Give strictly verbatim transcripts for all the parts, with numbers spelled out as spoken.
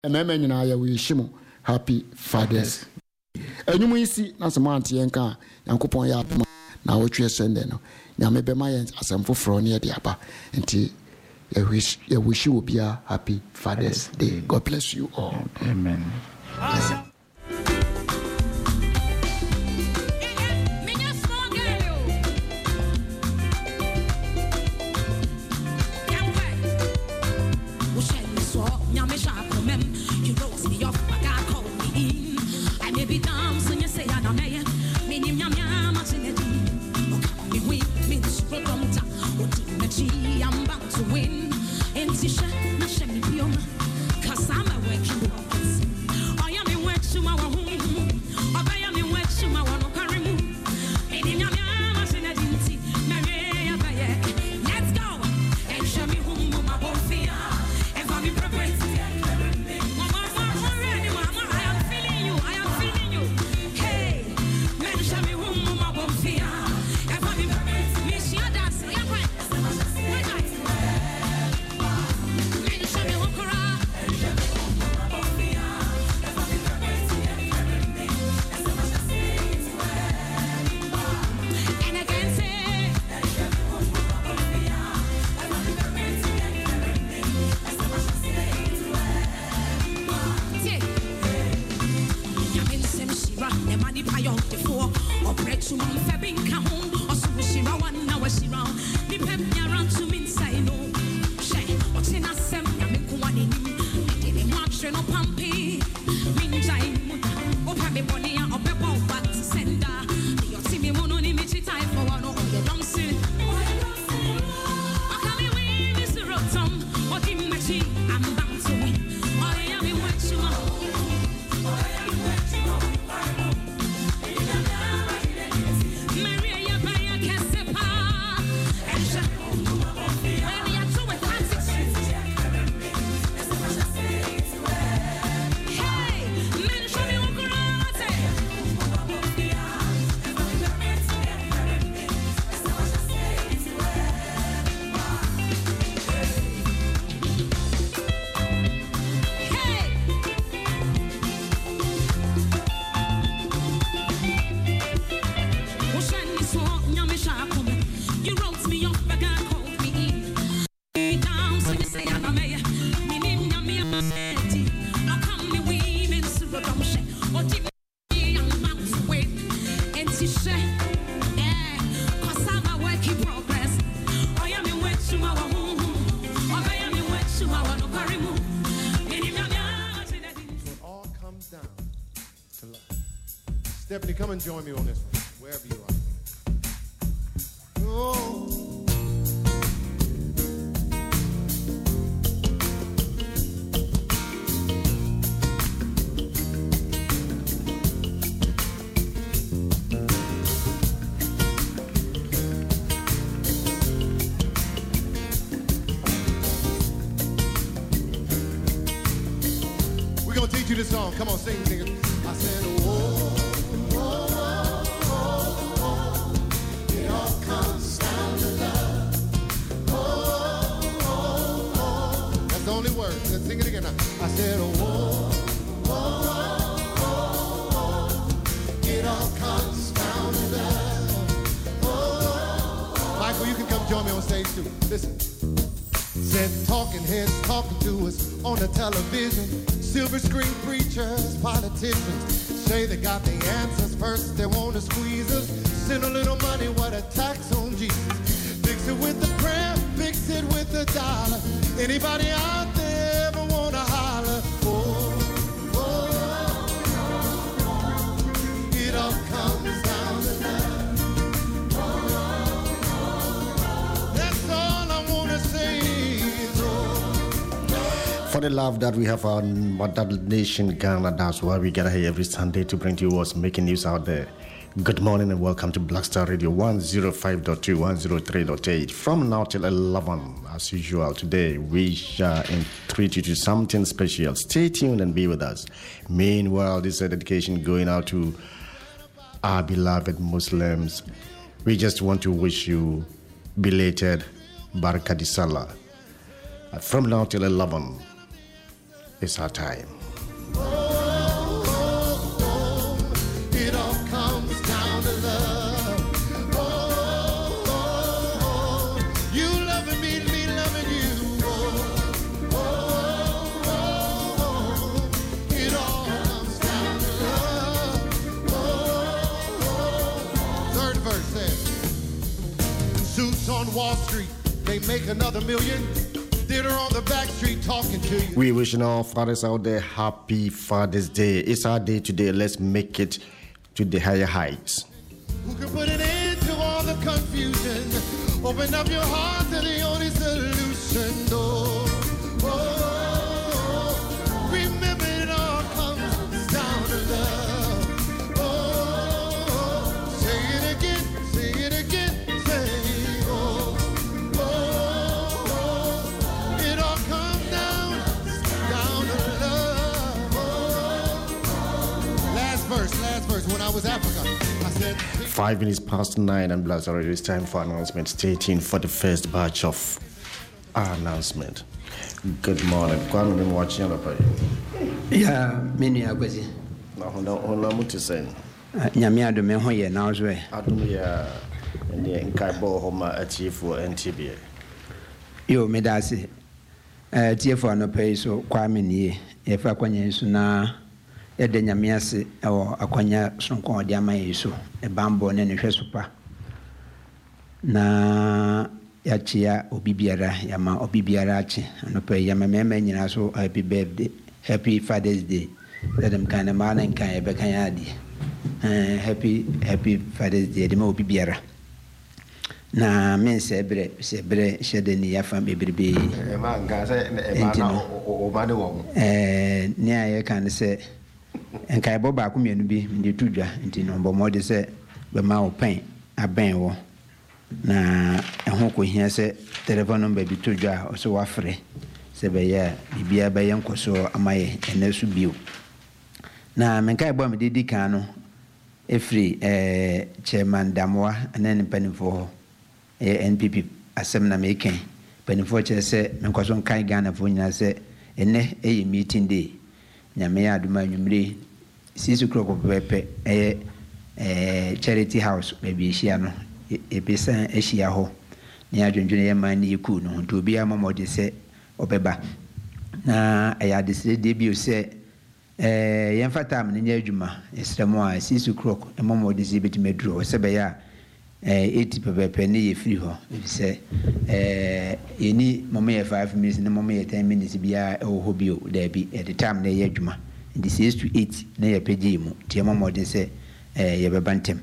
Emema nyina ya wish mu happy Fathers. Enyumu isi na sama anti yenka Yankopon ya apoma na wotwe sende no. Nyame bema yen asemfo fro ne de aba. Nti ya wish ya wish you be a happy Fathers Day. God bless you all. Amen. Awesome. Stephanie, come and join me on this one, wherever you are. Oh. We're going to teach you this song. Come on, sing, sing it. I said, oh. Let's sing it again now. I said, oh, oh, oh, oh, oh, it all comes down to love. Oh, oh, Michael, you can come join me on stage too. Listen. Said talking heads talking to us on the television. Silver screen preachers, politicians say they got the answers first. They want to squeeze us. Send a little money, what a tax on Jesus. Fix it with the prayer, fix it with the dollar. Anybody out there ever wanna holler? Oh, oh, oh, it all comes down to love. Oh, oh, oh, that's all I wanna say is oh. For the love that we have our mother nation, Ghana, that's why we gather here every Sunday to bring to you what's making news out there. Good morning and welcome to Black Star Radio one oh five point two, one oh three point eight. From now till eleven, as usual, today we shall entreat you to something special. Stay tuned and be with us. Meanwhile, this is a dedication going out to our beloved Muslims. We just want to wish you belated Barakadi Salah. From now till eleven, It's our time. Oh, oh, oh, it all comes down to love. Oh, oh, oh, you loving me, me loving you. Oh, oh, oh, oh, it all comes down to love. Oh, oh. Third verse says, suits on Wall Street, they make another million. Dinner on the back street talking to you. We wishing all fathers out there happy Father's Day. It's our day today. Let's make it to the higher heights. Who can put an end to all the confusion? Open up your heart to the only solution. Oh, oh, remember it all comes down to love. Oh, oh, say it again, say it again, say oh, oh, oh, it all comes down, down to love. Oh, last verse, last verse. When I was Africa, I said. Five minutes past nine and Blast already. It's time for announcement. Stay tuned for the first batch of our announcement. Good morning. Kwame, been watching on the Yeah, many are busy. Now, hold on, hold on, what you saying? Yamia do me hoye now as well. I don't know, and the Nkaibo Homa achieve for N T B A. Yo, me dasi. Eh, tie for no pay so Kwame nie. E fa kwanya so na e de nyame ase e wo akwanya sonkon de ama yeso e bambo ne ne hwesopa. Na ya chia obibiara ya ma obibiara achi no pay ya meme nyina so happy birthday, happy Father's Day. Let them kind of man and kind of bekanyadi. Uh, happy happy Father's Day de ma obibiara. Na men sebre sebre shede ni yafa bebrebe E ma nga say e ma na o ba de wo. eh ni aye kan se enkai bo ba ko mienu bi ndi tudwa nti no bo mode se be ma o pen aben wo na ehun ko hia se telephone number bi tudwa o so wafre se be ya bibia be yen koso amaye enesu bio na menkai bo me didi kan no efri eh chairman Damwa anen panifo N P P asem na meken panifo che se menkwaso nkan Ghana fo nyina se ene eye meeting day nyame ya aduma nwumre six o'clock pepe eh eh charity house baby ehia no ebesa ehia ho ne adwendwene ye man ne ku no nto obi amamode se obeba na aya desire de bi o se eh yemfata am ne nya adwuma esremo a six o'clock amamode se betimeduro se be ya eh eighty pepe ne ye free ho se eh eni mama ye five minutes ne mama ye ten minutes bia e ho bio da bi at the time na ye adwuma ndi six to eight na ye pege mu tie mama de se eh ye bebantem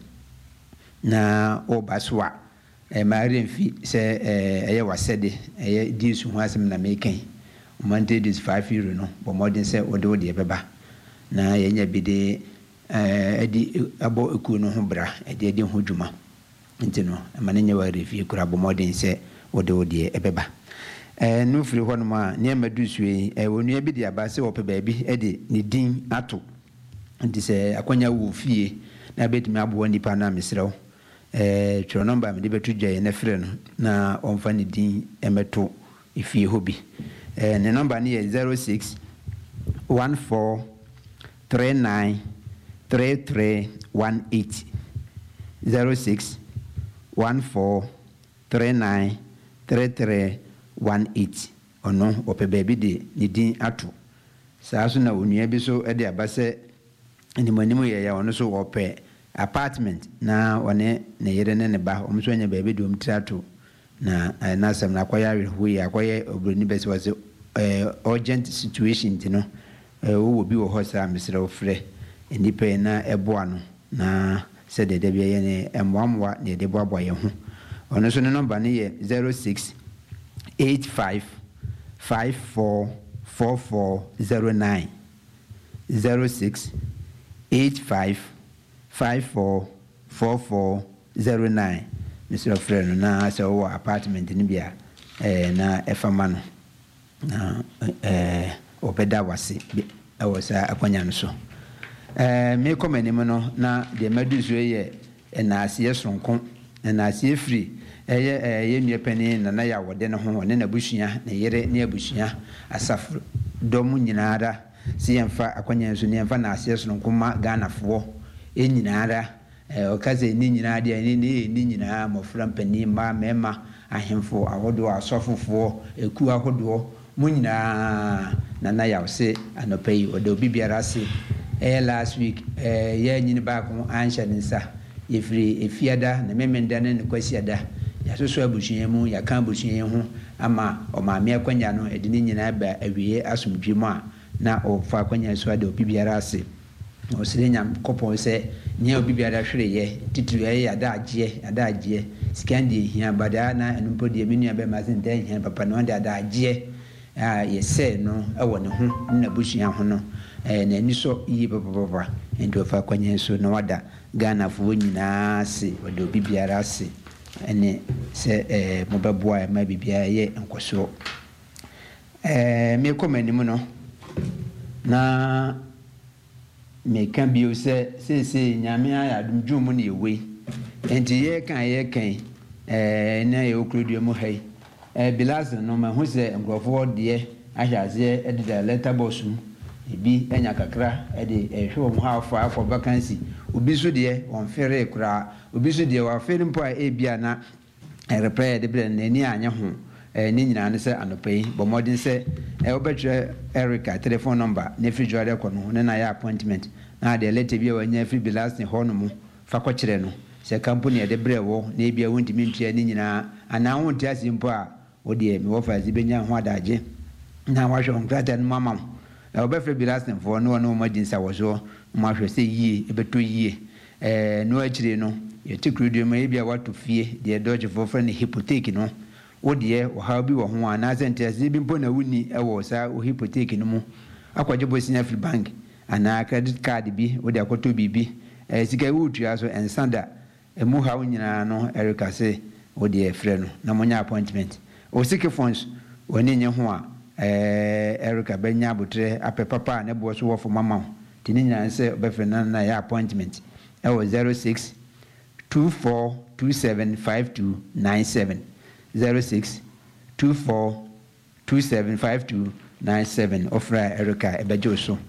na o baswa eh mari mfi se eh ye wasede eh di su ho asem na meken monday is five euro no but modern se o de o de beba na ye nya bi de eh edi abo eku no ho bra e de de ho dwuma nti no amane nya wa refi kura bo modern se o de o de ebeba eh no firi ho no ma ne madusue eh wonu bi de aba se wo pe ba bi e de ne din ato nti se akwanya wo fie na betimi abo nipa na mesrew eh tro number me de betu gye na frɛ no na onfa ne din emeto ifie ho bi eh ne number ne yɛ zero six one four three nine three three one eight zero six one four three nine three three one eight ono ope baby de ne din ato saa so na onua bi so e de abase animanimu ye ya ono so ope apartment na one ne yere ne ne ba omso anya baby de omtrato na na asem na akwaya rehuye akwaya obroni bese wase urgent situation tino wo bi wo hosa misre ofre enipa na eboa no na se de de bia ye ne emwamwa ne de boaboa ye ho ono so ne number ne ye zero six eight five five four four four zero nine zero six eight five five four four four zero nine Mister Freno na se wo apartment ni bia eh na efama no na eh obeda wase e wo sa akwanya no so eh me komanim no na de maduzu ye na ase sonko na ase free eye ye nua pani na na ya wode ne ho ne na busua na yere ne abusua asafro dɔm nyinaara si yɛmfa akwanya nso ne yɛmfa na aseɛ so no nkoma Ghanafoɔ e nyinaara ɔkasa ni nyinaa deɛ ne ne ni nyinaa mmɔfra mpanin mmaa mmarima ahemfo ahodoɔ asɔfofoɔ eku ahodoɔ mo nyinaa na na yaw se anɔpa yi ɔda obi biara ase ɛyɛ last week ɛɛ yɛ nyini baako anhyɛ ne nsa yɛfiri efiada na mmemmenda ne ne kwasiada yɛasoso abusua mu yɛaka abusua ho ama ɔmaame akwanya no ɛde ne nyinaa ba awie asomdwe mu a na ɔfa akwanya so ada obi biara ase na ɔsere nyam kɔpɔn sɛ nyɛ obi biara hwereyɛ titiri ɛyɛ adagyeɛ adagyeɛ sikan deɛ hia badaa na ɛno mpo deɛ me nua bɛma se nta hia papa no ɔde adagyeɛ a yɛsɛ no ɛwɔ ne ho ne n'abusua ho no ɛɛ n'ani so yie papapapa nti ɔfa akwanya so na wada Ghanafoɔ nyinaa ase ɔde obi biara ase ɛne sɛ ɛɛ mobɛboa ɛma biribiara yɛ nkɔsoɔ ɛɛ mekɔ m'anim no na meka bio sɛ seesei nyame ayɛ adom dwom mu ne ɛwei enti yɛka yɛkan ɛɛ na yɛwɔ kurodua mu ha yi ɛɛ bilas no mahu sɛ nkurɔfoɔ deɛ ahyɛ aseɛ ɛdeda letter box mu ebi anya kakra ɛde ɛhwɛ wɔn ha afa akɔ vacancy obi so deɛ ɔmfere koraa obi so deɛ wafere mpo a ebia na ɛrepɛ yɛde brɛ n'ani anyɛ ho ɛɛ ne nyinaa ne sɛ anɔpa yi bɔ mmɔden sɛ ɛɛ wobɛtwerɛ Erica telephone number ne firi dware kɔ no ne na yɛ appointment na deɛ letter bi a wanya firi bilas ne hɔ no mu fa kɔkyerɛ no sɛ company yɛde brɛ wɔ na ebia wontumi ntua ne nyinaa anaa wonte ase mpo a wodeɛ mewɔ fa ase bɛnya ho adagye na wahwɛ wɔn krataa no mu ama mo ɔbɛfrɛ bilas ne foɔ no ɔno ɔmadi nsa wɔ soɔ mo ahwɛ sɛ yie ɛbɛtɔ yie ɛɛ no akyire no yɛte kurodua mu ebia wato fie deɛ dɔgyefoɔ frɛ no hypothèque no wodeɛ ɔhaw bi wɔ ho anaasɛ nteaseɛ bi mpo na wonni ɛwɔ saa o hypothèque no mu akɔgye bɔsia firi bank anaa credit card bi wode akɔtɔ biribi ɛɛ sika wotua so ɛnsa da ɛmu haw nyinaa no Erica se wodeɛ frɛ no na monyɛ appointment osike phones wɔne nyɛ ho a ɛɛ Erica bɛnya abotrɛ apɛ papa a ne boɔ so wɔ fo mama ti ne nyinaa sɛ ɔbɛfrɛ no na yɛ appointment ɛwɔ zero six two four two seven five two nine seven zero six two four two seven five two nine seven ɔfrɛ Erica ɛbɛgye so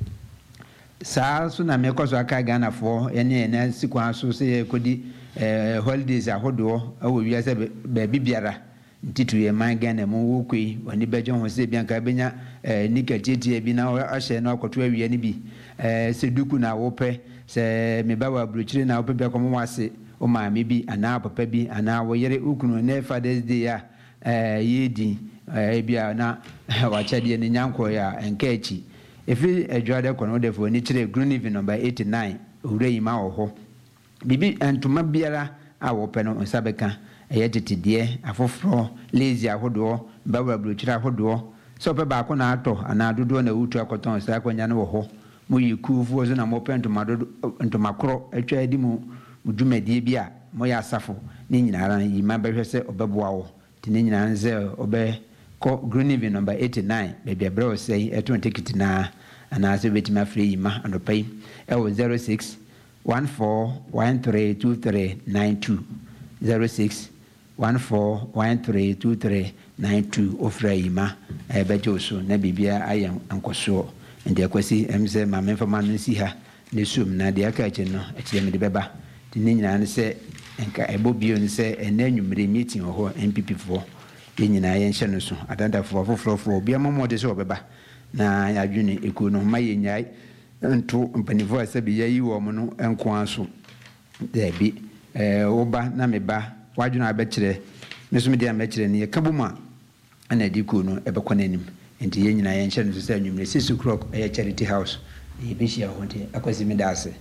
saa so na mekɔ so aka Ghanafoɔ ɛne ɛna sikwan so sɛ yɛkɔdi ɛɛ holidays ahodoɔ ɛwɔ wiase baabi biara ntitu yɛ man Ghana mu wokɔ yi wɔne bɛgye ho sɛ bianka bɛnya ɛɛ nika tietie bi na ahyɛ na ɔkɔto awia ne bi ɛɛ sɛ duku na wopɛ sɛ meba wɔ aburokyire na wopɛ bi akɔmɔ wase o maame bi anaa papa bi anaa wɔyere ukunu ne Father's Day a ɛɛ yɛdi ɛɛ bi a na wakyɛdeɛ ne nyankɔ yɛ a nka akyi efi adwade kɔ no defo ni kyerɛ Greenhaven number eighty-nine owura yi ma wɔ hɔ bibi ntoma biara a wɔpɛ no nsa bɛka ɛyɛ tetedeɛ afoforɔ lazy ahodoɔ bawa aburokyire ahodoɔ sɛ ɔpɛ baako na atɔ anaa dodoɔ na wutu akɔtɔn saa akɔnya no wɔ hɔ mo yi kuufoɔ so na mo pɛ ntoma dodo ntoma korɔ atwa adi mu dwumadie bi a mo yɛ asafo ne nyinaa yi ma bɛhwɛ sɛ ɔbɛboa wɔ te ne nyinaa sɛ ɔbɛ kɔ Greenhaven number eighty-nine baabi abrɛ wɔ sɛ yi ɛto ntikiti naa anaasɛ wobɛtumi afrɛ yi ma anɔpa yi ɛwɔ zero six one four one three two three nine two zero six one four one three two three nine two ofra yi ma ɛbɛgye so na biribiara ayɛ nkɔsoɔ nti akwasi ɛm sɛ maame mfama no si ha ne sum na deɛ aka akyi no akyerɛ mede bɛba nti ne nyinaa ne sɛ nka ɛbɔ bio ne sɛ ɛnɛ anwummere meeting wɔ hɔ N P P foɔ yɛn nyinaa yɛnhyɛ no so adandafoɔ afoforɔfoɔ obiara mmɔmmɔde sɛ wɔbɛba na yɛadwene ekuo no ma yɛnyae nto mpanimfoɔ a sɛ bi yɛyi wɔ mo no nko so daabi ɛɛ woba na meba wadwene abɛkyerɛ me so mede a mɛkyerɛ no yɛka bɔ mu a ɛna adi kuo no ɛbɛkɔ n'anim nti yɛn nyinaa yɛnhyɛ no so sɛ anwummere six o'clock ɛyɛ charity house yɛbɛhyia hɔ nti akwasi meda ase.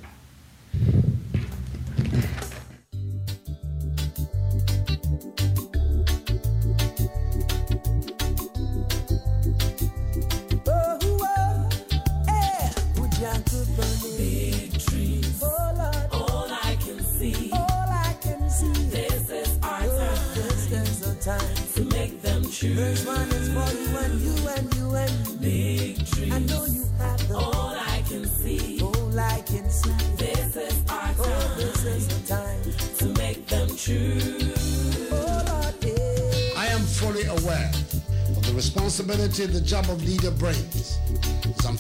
This one is for you and you and you and big dreams. I know you have them. All I can see. All I can see. This is our time. Oh, this is the time to make them true. Oh, Lord, yeah. I am fully aware of the responsibility the job of leader brings.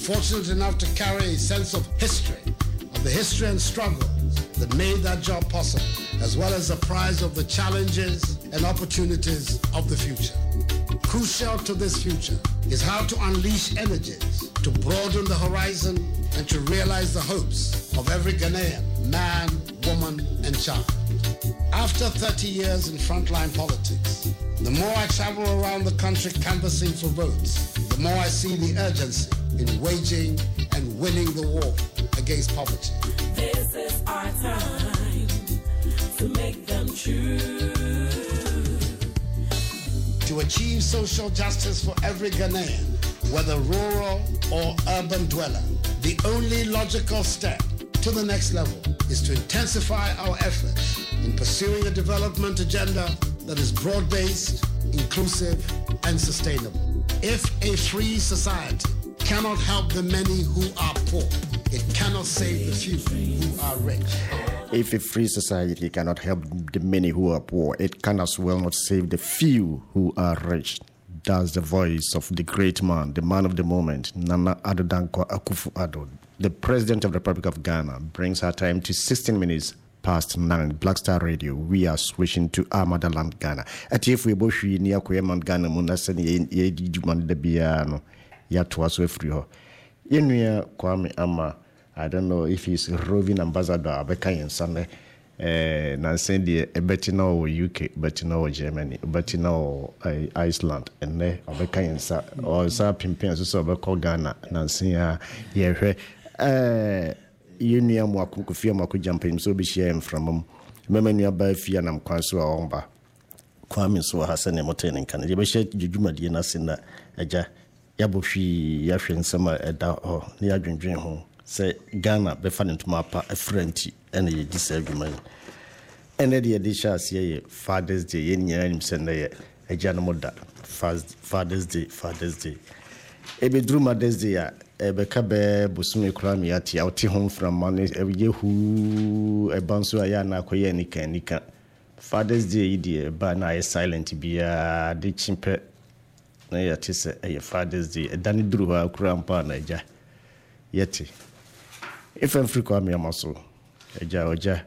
fortunate enough to carry a sense of history, of the history and struggles that made that job possible, as well as the prize of the challenges and opportunities of the future. Crucial to this future is how to unleash energies to broaden the horizon and to realize the hopes of every Ghanaian, man, woman, and child. After thirty years in frontline politics, the more I travel around the country canvassing for votes, the more I see the urgency in waging and winning the war against poverty. This is our time to make them true. To achieve social justice for every Ghanaian, whether rural or urban dweller, the only logical step to the next level is to intensify our efforts in pursuing a development agenda that is broad-based, inclusive, and sustainable. If a free society cannot help the many who are poor, it cannot save the few who are rich. If a free society cannot help the many who are poor, it can as well not save the few who are rich. That's the voice of the great man, the man of the moment, Nana Addo Dankwa Akufo-Addo. The President of the Republic of Ghana brings our time to sixteen minutes past nine. Black Star Radio, we are switching to our motherland, Ghana. At if we both ni akoyeman Ghana munasani ye di juman de biano ya twaso free ho. Yenua Kwame Ama, I don't know if he's roving ambassador abeka yen Sunday. Eh, Nansen de Betina or U K, Betina or Germany, Betina or Iceland, and ne abeka yen sa or sa pimpin so abeka Ghana Nansen ya ye eh Yenua Mwaku Kufia Mwaku jumping so be share from him. Memenu ba fia nam kwanso a omba. Kwame so Hassan Moten kan. Ye be share jujuma de na sina aja yabohwi yahwe nsema eda ho ne adwendwen ho. Say Ghana be fan into mapa a friendly and ye disadwuma and the edition say Father's Day yen nyina nim send ye a janomoda Father's Day Father's Day e be dru Mother's Day a e be ka be bosume kura mi ati out home from money e ye hu e banso aya na akoye nika nika Father's Day di ba na e silent bia de chimpe na ya tise e Father's Day e dani dru ha kura mpa na ja yeti if I'm free Kwame Amaso eja oja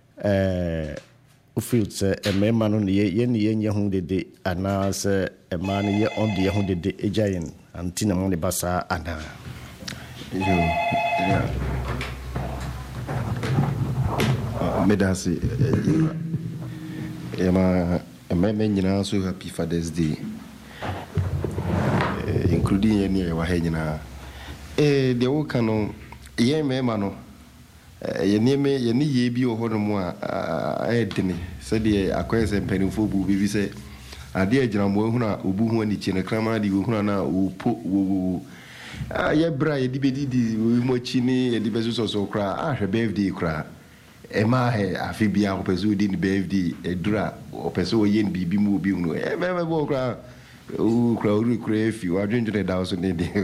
eh o feel say e mema no ye ye ne ye hu dede ana say e ma no ye on de hu dede eja yen antina mo ne basa ana yo yeah medasi e ma e me nyina so happy Father's Day including ye ne wa ha nyina eh de wo kanu ye mema no ye nieme ye ni ye bi ohono mu a edini se de akwese mpanimfo bu bi se ade agyina mo ehunu a obu hu ani chine krama de ehunu na opo wo a ye bra ye di bedidi mo chini ye di bezu so so kra a hwe birthday kra e ma he afi bia ko pezu di ni birthday edura o pezu ye ni bibi mu obi hunu e me me bo kra o kra o kra fi wa dwendwene da so ne de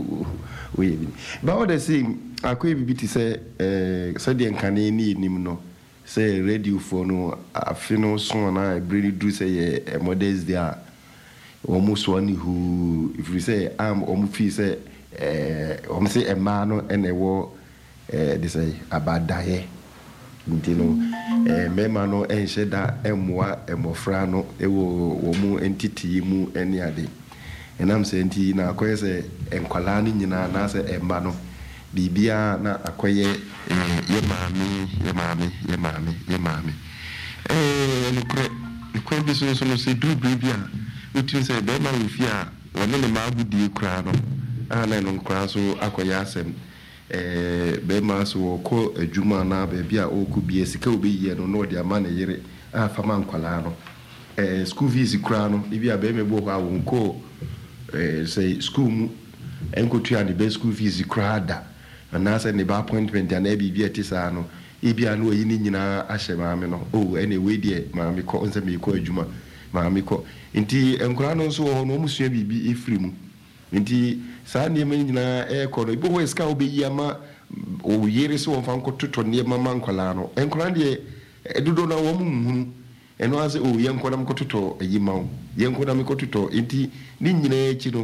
o ye bi ba o de say akwe bibi ti say eh say de nkane ni nim no say radio for no afi no so na brady do say e Mother's Day a almost one who if you say am um fi say eh um say e ma no ene wo eh they say abadaye ntino eh mema no enhye da emwa emofra no ewo wo mu entity mu ene ade enam se enti na akoye se enkwala ni nyina na se emba no bibia na akoye ye maami ye maami ye maami ye maami eh ni kre ni kre bi so so no se du bibia utin se be ma wi fia woni ne ma agudi kra no ana no kra so akoye asem eh be ma so ko adwuma na be bia o ku bie sika obi ye no no de ama na yire afa ma nkwala no eh school fees kra no bibia be me bo ha won ko eh say school mu enkotua ne be school fees kra da na say ne ba appointment na e bibia tisa no e bia no yi ni nyina ahye maame no oh anyway de maame ko onse me ko adwuma maame ko nti enkura no so ho no musua bibi efiri mu nti saa ne me nyina e ko no ibo ho ska obeyi ama o yere so wonfa nkototo ne mama nkwala no enkura de edudo na wo mu hunu eno ase o ye nkora mkototo eyi mawo ye nkora mkototo nti ni nyina echi no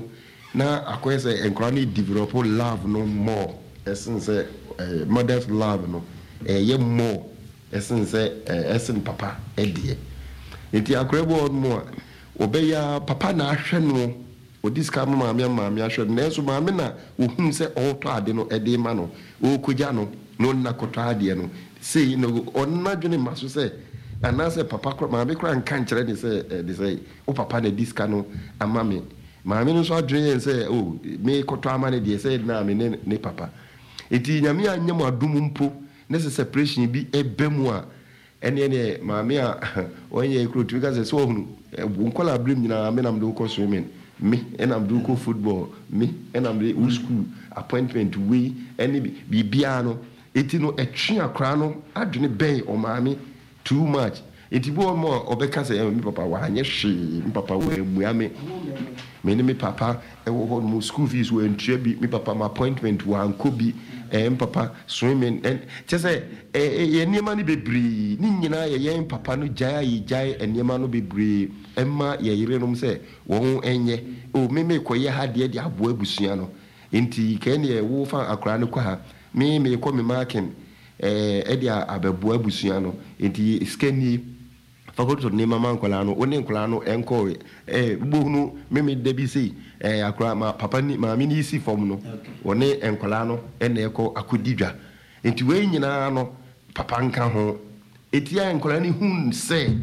na akwese enkrani develop love no more essence uh, mother's love no eh ye more essence uh, essence papa edie enti akrebo mo obeya papa na ahwe no odiska mama me mama me ahwe na enso mama na ohun se oto ade no ede ma no o kugya no no na koto ade no sei no onna dwene maso se anase papa kro mama kro anka nkyere de se de se o papa na diska no amame mama no so adwene se o me koto amane de se na me ne, ne papa eti nyame anyam adum mpo ne separation bi ebemu a ene ene mama a onye kro tu ka se so hunu nkola abrim nyina me na mdo ko swimming me and I'm doing football me and I'm the school appointment we any bibia no eti no etwe akra no adwene ben o maami too much eti bo mo obeka say me papa wa anye hwe me papa wa emua me me ni me papa e wo ho mo school fees we ntua bi me papa my appointment wa anko bi eh me papa swimming and just say eh ye niema ni bebre ni nyina ye ye papa no jaya yi jaya eniema no bebre emma ye yire no se wo enye o me me koye ha de de abo abusua no enti ken ye wo fa akra no kwa ha me me ko me marking eh e de ababu abusua no enti skeni fagoto ni mama nkola no oni nkola no enko eh gbohunu me me de bi sei eh akra ma papa ni ma mi ni si form no oni enkola no ene eko akodidwa enti we nyina no papa nka ho eti ya enkola ni hun se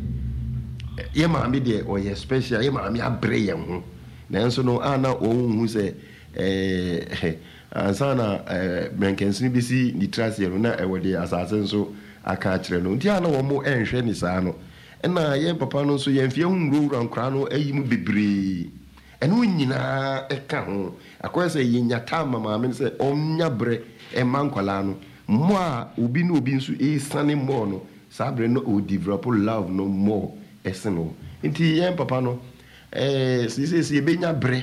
ye ma me de o ye special ye ma me abre ye ho na enso no ana o hu se eh ansana eh menkensin bi si ni trust ye no na e wode asase nso aka kire no ntia na wo mo enhwe ni saa no na ye papa no so ye mfie hu nrura nkra no ayi mu bebre eno nyina eka ho akwese ye nyata mama me se omnya bre e mankwala no mo a obi no obi nso e sane mo no sabre no o develop love no more eseno nti ye papa no eh sisi si benya bre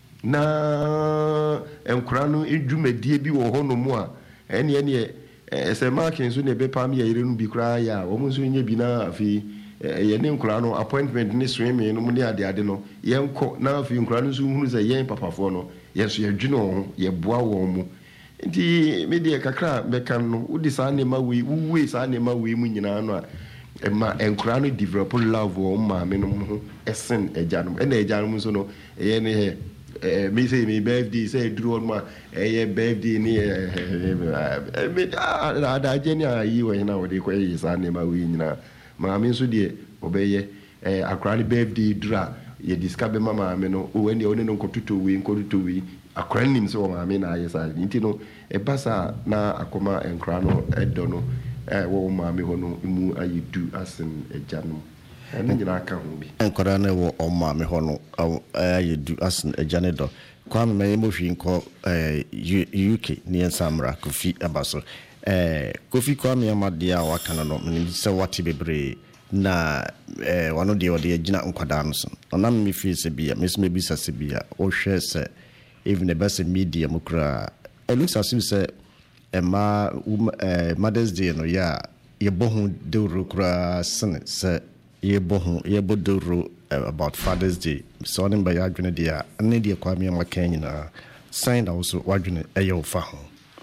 na enkra no edwumadie bi wo ho no mo a ene ene ese marking so ne be pam ye yire no bi kra ya wo mo so nya bi na afi ye ne nkra no appointment ni swimming no mo ne ade ade no ye nko na afi nkra no so hunu se ye papafo no ye so ye dwene ho ye boa wo mo nti me de kakra be kan no udi sa ne ma we wuwe sa ne ma we mu nyina no a ma enkra no develop love wo ma me no ho esen eja no e na eja no so no ye ne he eh me say me birthday say duru on ma eh birthday ni eh me da da jeni ayi we na we de ko yi sa ne ma we nyina ma me so de obeye eh akra ni birthday dura ye discover mama me no o ene one no nkotuto we nkotuto we akra nim so ma me na ayi sa nti no e basa na akoma enkra no edo no eh wo ma me ho no mu ayi du asen eja no ene nyina aka ho bi enkora na wo o ma me ho no ayi du asen eja ne do kwa me me mo hwi nko eh U K ni ensamra Kofi abaso eh Kofi kwa me amadia waka no me se wati bebre na eh wano de ode gina nkwada no so na me fi se bia me se me bisa se bia o hwe se even the best media mukra it looks as if say ema eh Mother's Day no ya ye bohu de rukra sen se ye bohu ye bodoro about Father's Day so them by adwene dia ne dia kwa me ma kan nyina sign also wadwene eyo fa ho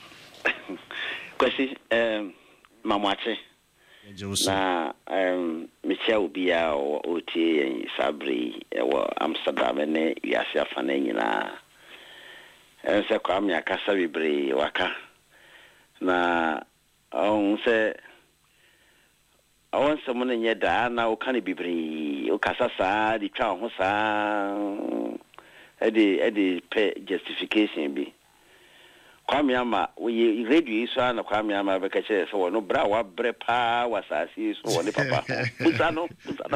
kwesi em mamwache na em michia ubia o tie sabri wo Amsterdam ne wiase afana nyina ense kwa me akasa bibre waka na on se awon someone nye da na o kan bibiri o kasa sa di twa ho sa e di e di pe justification bi kwame ama we radio iso na kwame ama be ka che so no bra wa bre pa wa sa si so wo ne papa busano busano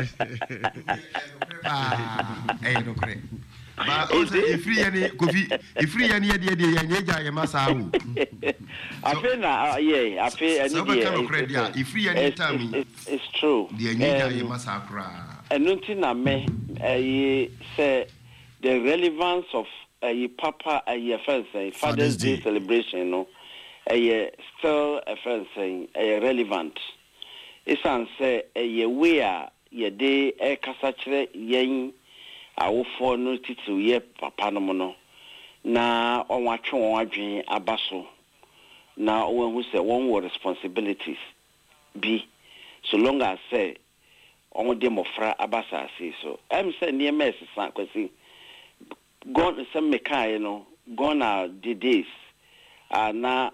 ah eh no kre ba o se ifri yani Kofi ifri yani ye de de ye ja ye masa wu afena ye afi ani de ifri yani time it's true de ye ja ye masa kra enunti na me eh say the relevance of a papa a first Father's Day celebration no eh still a first a relevant isan say eh we a ye de e kasa kire yen awofo no titu ye papa no no na onwatwe won adwen abaso na won hu say won wo responsibilities bi so long as say on de mofra abasa say so em say near mess san kwasi gone some mekai no gone are the days uh, na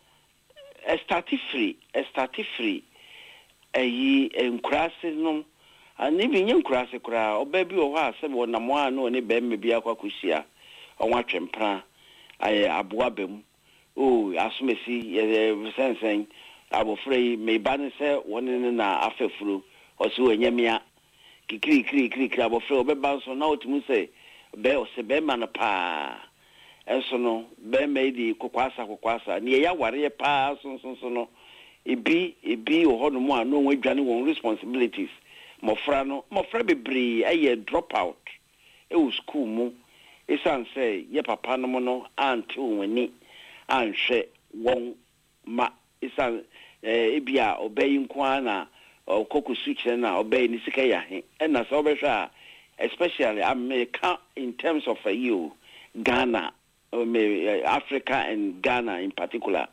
a start free a start free ayi enkrase no and even enkrase kra obabi o ha se wo na mo anu ne be me bia kwakusia onwa twempra aye aboa bem o asomesi ye sensen abofrei me ban se woni na afefuru o se onyamia kikiri kiri kiri kiri abofrei obeba so na otimu se be o se be man pa enso no be me di kokwasa kokwasa ne ya ware pa so so so no ebi ebi o hono mu anu won adwane won responsibilities mofra no mofra bebre aye drop out e wo school mu isan say ye papa no no anti woni anhwe won ma isan eh ebia obey nko na okokusu kire na obey ni sika ya he na so obehwa especially America in terms of a you Ghana Africa and Ghana in particular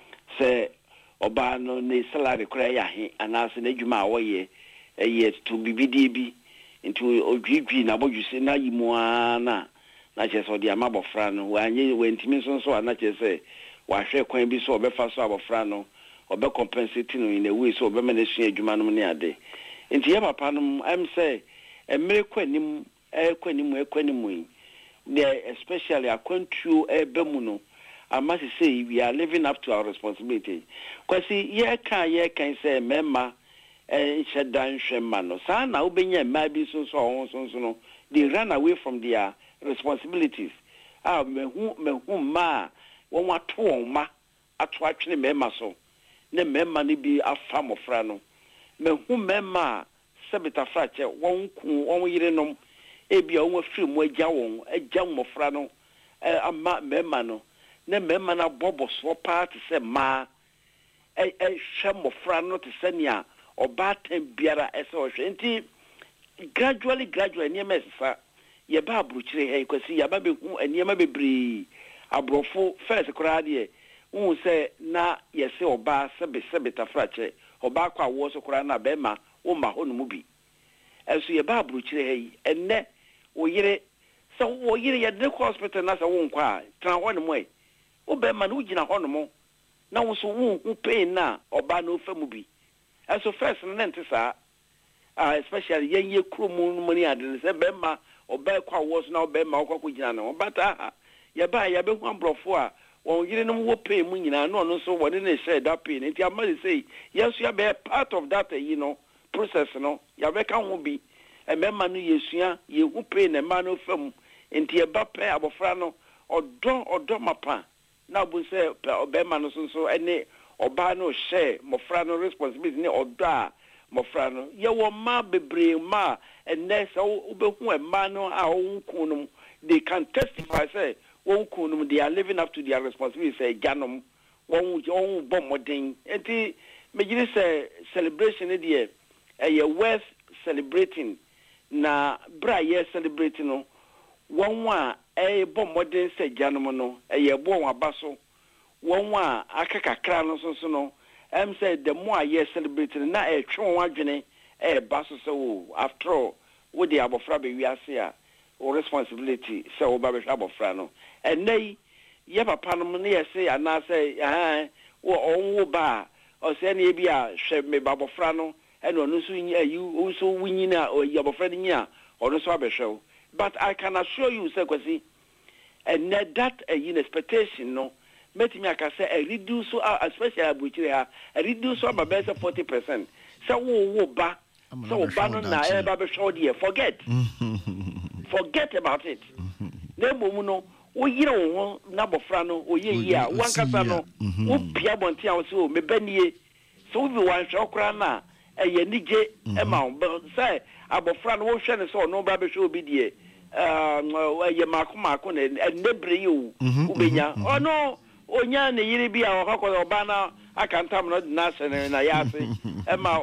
say oba no ne salary kura ya he anase na dwuma awoye eh to bibidi bi into odwidwi na bodwuse na yimu ana na cheso di amabofra no wanye wentimi so so na chese wahwe kwan bi so obefa so abofra no obe compensate no in a way so obe manage adwuma no ne ade enti ye papa no am say emre kwanim e kwanim e kwanim there especially akwantu ebe mu no I must say we are living up to our responsibility because ye kan ye kan say memma eh shedan hwema no sa na obenya ma bi so so so so no they run away from their responsibilities ah mehu mehu ma won wato won ma ato atwene memma so ne memma ne bi afa mofra no mehu memma sebita frache won ku won yirenom ebia won afiri mu agya won agya mofra no ama memma no ne memma na bobo so part se ma e e hwe mofra no te senia oba tan biara ese o hwe nti gradually gradually ne mesesa ye ba abruchire he kwasi ya ba behu eniema bebre abrofo first krade hu se na ye se oba sebe sebe tafrache oba kwa wo so kra na be ma wo ma ho no mu bi enso ye ba abruchire he enne wo yire so wo yire ye de hospital na sa wo nkwa tran ho no mo e wo be ma no gina ho no mo na wo so wo hu pain na oba no fa mu bi enso first na ntisa ah especially yen ye kromu no mani ade se be ma oba kwa wo so na oba ma okwa kugina no but ah ye ba ya be hu ambrofo a won yire no wo pay mu nyina no no so won ne share that pain nti amali say yes you be part of that you know process no ya be kan ho bi e memma no yesua ye hu pain na ma no fam nti e ba pay abofra no odo odo mapa na bu say oba ma no so so ene oba no share mofra no responsibility ne odo a mofra no ye wo ma bebre ma ene so obehu e ma no a wonku no they can testify say wonku no they are living up to their responsibility say ganom won won bomodin enti megire say celebration e dey e worth celebrating na bra ye celebrating no won wa e bomodin say ganom no e bo won abaso won wa akakakra no so so no em say the more ye celebrating na e twe won adwene e baso so after all wo dey abofra be wi ase a o responsibility say wo ba be abofra no and nay ye papa no ne ye say ana say eh wo onwo ba o say na bi a hwe me babofra no e no no so nyi ayu o so wunyi na o ye abofra ni a o no so abehwe but I can assure you say kwasi and that a in expectation no met me aka say a reduce especially abuchire ha a reduce about better forty percent so wo wo ba so ba no na e ba be show there forget forget about it na bomu no wo yire wo na bofra no o ye yi a wan kasa no wo pia bonte a wo so me banie so wo bi wan hwe okra na e ye nige e ma say abofra no wo hwe ne so no bra be show bi die uh ye mako mako na nebre you ubenya oh no onya ne yire bi a okakọ oba na akantam no na se na ya se e ma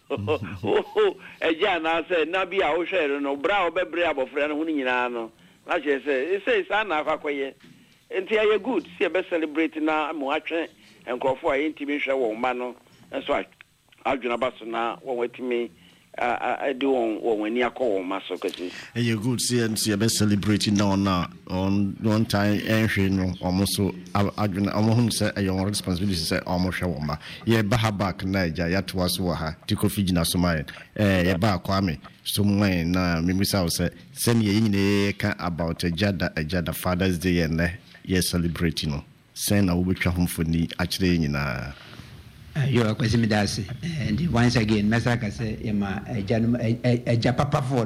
oh eja na se na bi a wo hwe no bra obebre abofra no hu nyina no na che se e se sa na akwakoye nti aye good see be celebrate na mo atwe enkrofo aye ntimi hwe wo ma no enso adwuna baso na wo watimi I do on when you call Master City. You good see and see a best celebrating now now on one time and almost so I don't say a young responsibility say almost a woman. Yeah, Bahabak Niger, yet was Waha, Tico Fijina Sumai, eh, Ba Kwame, somewhere na Mimisa say, send ye in a can about a Jada, a Jada Father's Day and yes, celebrating. Send a week home for me actually in a. You are question me that's and once again Masaka say Emma a janum a japapa for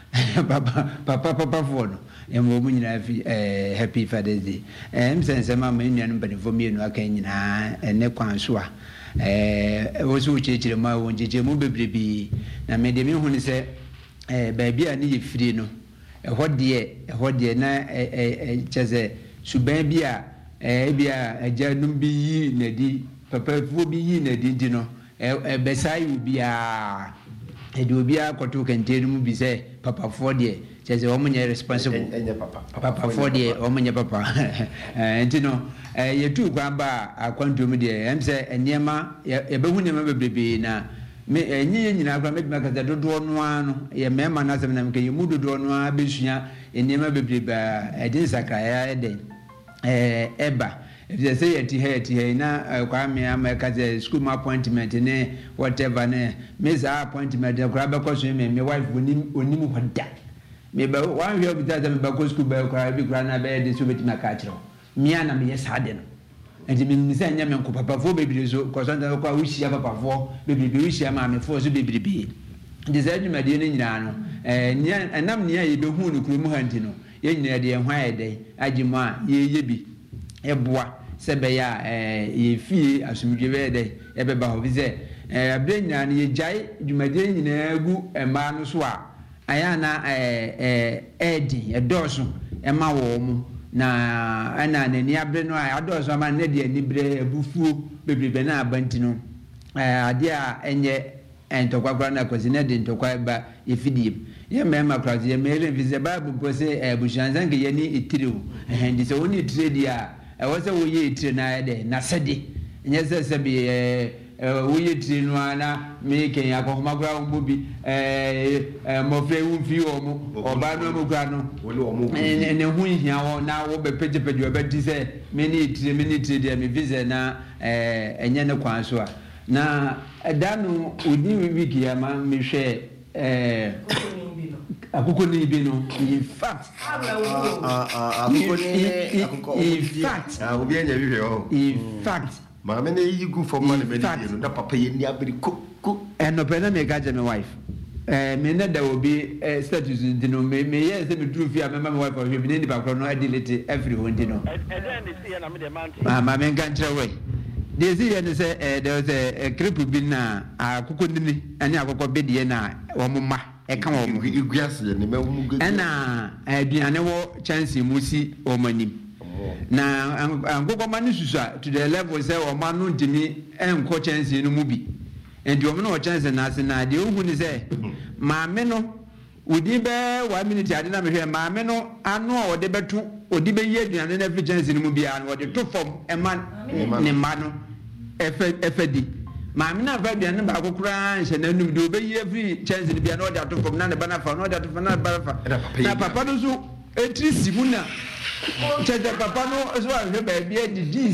papa papa papa for and woman happy Father's Day. And since a mamma in for me no can and ne kwansua eh was which my own jemu baby na me de me hu say eh baby ani free no what dear what dear na eh just suban bia eh bia ajanum bi yi na di papa fu bi yi na di di no e besai bia e do bia koto kentenu mu bi say papa for dear just o munye responsible papa papa for dear o munye papa eh ntino eh yetu kwa ba akwanto mu dear em say enema ye behu ne ma bebrebe na me enyi nyina kwa me makata dodo no ano ye mema na asem na mke yemu dodo no a besua enema bebrebe e din sakaya e den eh eba if they say at here at here na kwa me amaka school appointment ne whatever ne miss appointment kwa be ko so me me wife onim onim hoda me ba one year bi that me ba ko school ba kwa bi kwa na be de so beti maka kiro mia na me yes ade no enti me ni say nya me ko papa fo bebiri so ko so nda kwa wuhia papa fo bebiri wuhia ma me fo so bebiri bi de say adwuma de ne nyina no eh nya enam nia ye be hu no kuro mu hanti no ye nyina de ehwa ye de agima ye ye bi eboa sebeya eh ye fie asumdwe de ebeba ho bi ze eh abre nyina ne ye jai dwumade nyina gu ema no so a aya na eh eh edi edoso ema wo mu na ana ne ni abre no a adoso ma ne de anibre abufuo bebrebe na abanti no eh ade a enye entokwa na kwasi ne de ntokwa ba efidie ye mema kwasi ye mere vize bible po se eh bushanzange ye ni itiriwo eh ndi se woni itire dia e wo se wo ye itire na de na sede nye se se bi eh wo ye itire no ana me ken yakoma kwa wo bi eh mo fre wo fi wo mo oba no mo kwa no ne ne hu hia wo na wo be peje peje oba ti se me ni itire me ni itire dia me vize na eh enye ne kwan so a na danu odi wiki ya ma me hwe eh akoko ni bi no in fact ah ah akoko ni akoko in fact ah obi anya bi hwe o in fact ma me ne yi gu for man me ni no papa ye ni abiri ko ko eno pe na me ga je me wife eh me na da obi status ndi no me me ye se me true fi a me ma me wife o me ni ba kro no delete every one ndi no e den ni see na me de man ma ma me kan kire we de see ye say eh there was a crip bi na akoko ni ani akoko be de na wo mma e kan wo iguase ne me mu gu na aduane wo chance musi o manim na akoko ma ni susa to the level say o ma no ntimi enko chance no mu bi endi o me no chance na ase na de ohu ni say ma me no odi be one minute ade na me hwe ma me no anu o de betu odi be ye aduane na fi chance no mu bi an o de to form e man ne ma no efe efedi ma me na fa aduane ba kokura nche na num de obeyi every chance bi an o de to form na ne ba na fa no de to fa na ba fa na papa no so etri simu na chede papa no so a hwe ba bi edidi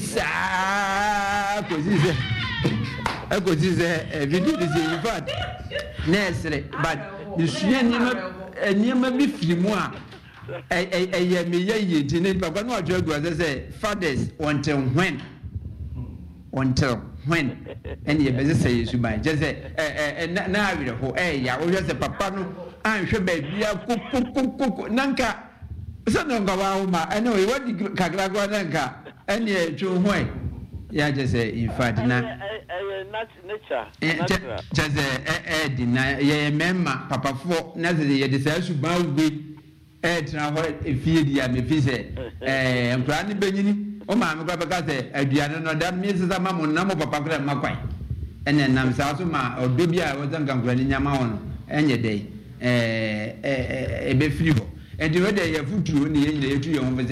sa ko si se e ko si se e video de se in fact nesre but the suen ni ma bi firimu a e e ye me ye ye ti ne papa no adwo agua se fathers until when until when and ye be say yesu ban je say eh eh na awire ho eh ya wo se papa no anhwe ba bia kokokoko nanka so no nga wa ma ene we wadi kakra kwa nanka ene e twu ho ya je say in fact na nature je say eh eh di na ye memma papa fo na se ye de say suban ugbe eh tra ho efie di ya me fi say eh nkra ne benyini o ma me kwa beka se aduane no da me sesa ma mo na mo papa kra makwan ene nam sa so ma odo bi a wo zanka nkra ni nyama wono enye dei eh eh e be firi ho e di we de ye futuro ni ye nyina ye tu ye ho be se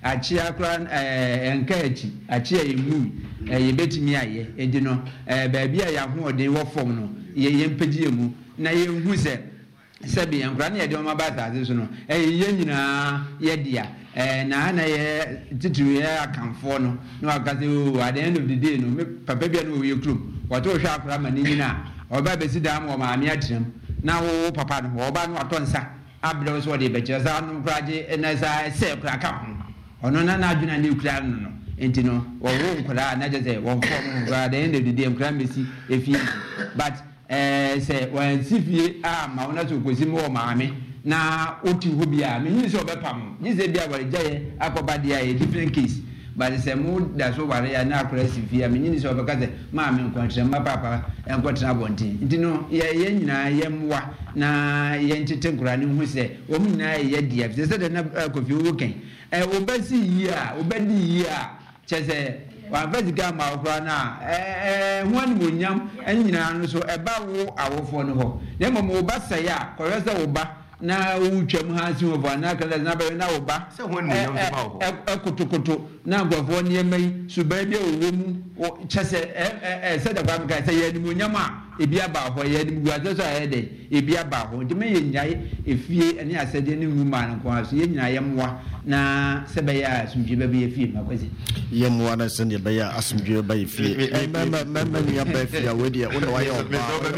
achi akra eh enka achi achi emu eh yebetimi aye edi no eh ba bia ya ho ode wo fom no ye yempagi emu na ye hu se sebi enkra na ye de ma ba ta so no eh ye nyina ye dia eh na na ye titiri ye akamfo no no akaze o at the end of the day no me papa bia no we krum wato hwa akra ma ni nyina oba besi da mo ma ame atrem na wo papa no oba no atonsa abdo so de be cheza no kraje na sa se kra ka ono na na adwuna ne kra no no enti no wo wo nkra na je se wo fom kra the end of the day nkra mesi efi but eh se wan sifie a ma wona so kosi mo ma ame na oti ho bia me nyi se obepam nyi se bia wore jaye akoba dia a different case but se mo da so ware ya na akra sifie me nyi se obeka se ma me nkontre ma papa enkontra bonti nti no ye ye nyina ye mwa na ye ntete nkura ne hu se o mu nyina ye dia se se de na kofi wo ken eh obasi yi a obadi yi a chese wa bazika ma okra na eh hu ani monyam anyina no so eba wo awofo no ho na mo obasa ya korese wo ba na utwam ha si wo ba na kala na ba na wo ba se hu ani monyam so ba ho ekotokoto na gwafo ne mai su ba bi owo mu chese eh eh se da ba ka se ya ani monyam a ebi aba ho ya ani gwa so ya de ebi aba ho de me ye nyai efie ene asede ne nwuma no kwa so ye nyina ye mwa na se ba ya sumdwe ba bi efie makwezi ye mwa na se ne ba ya asumdwe ba efie eh mama mama ni ya ba efie we de ona wa ya oba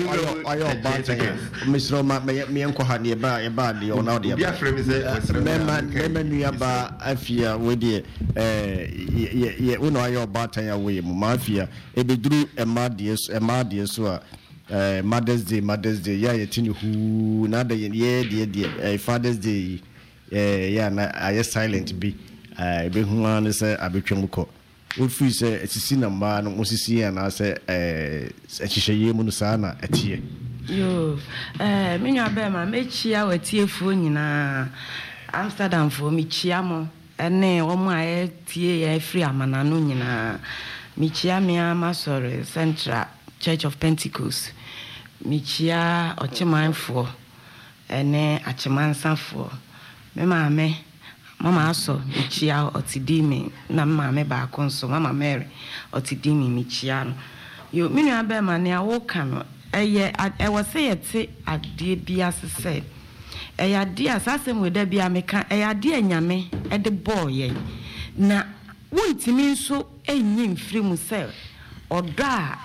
ayo oba tan misro ma me enko ha ne ba e ba de ona de ya frame se mama mama ni ya ba afie we de eh ye ona ya oba tan ya we mu ma afie e beduru e ma de e ma de so a eh Mother's Day Mother's Day ya ye tini hu na da ye de de eh Father's Day eh ya na aye silent bi eh be hu an se abetwem ko o fi se esisi na ma no osisi ya na se eh ehihye mu no sa na etie yo eh menwa be ma mechia watiefuo nyina Amsterdam fo mechia mo ene wo mu aye tie ya free amana no nyina mechia me amasore Central Church of Pentecost michia ochimanfo ene achimansafo me maame mama aso michia otidimi na maame ba konso mama Mary otidimi michia no yo minu abe ma ne awoka no eye e wose yete ade bia sese eye ade asasem we da bia meka eye ade anyame e de boy na wontimi nso enyi mfiri mu se odo a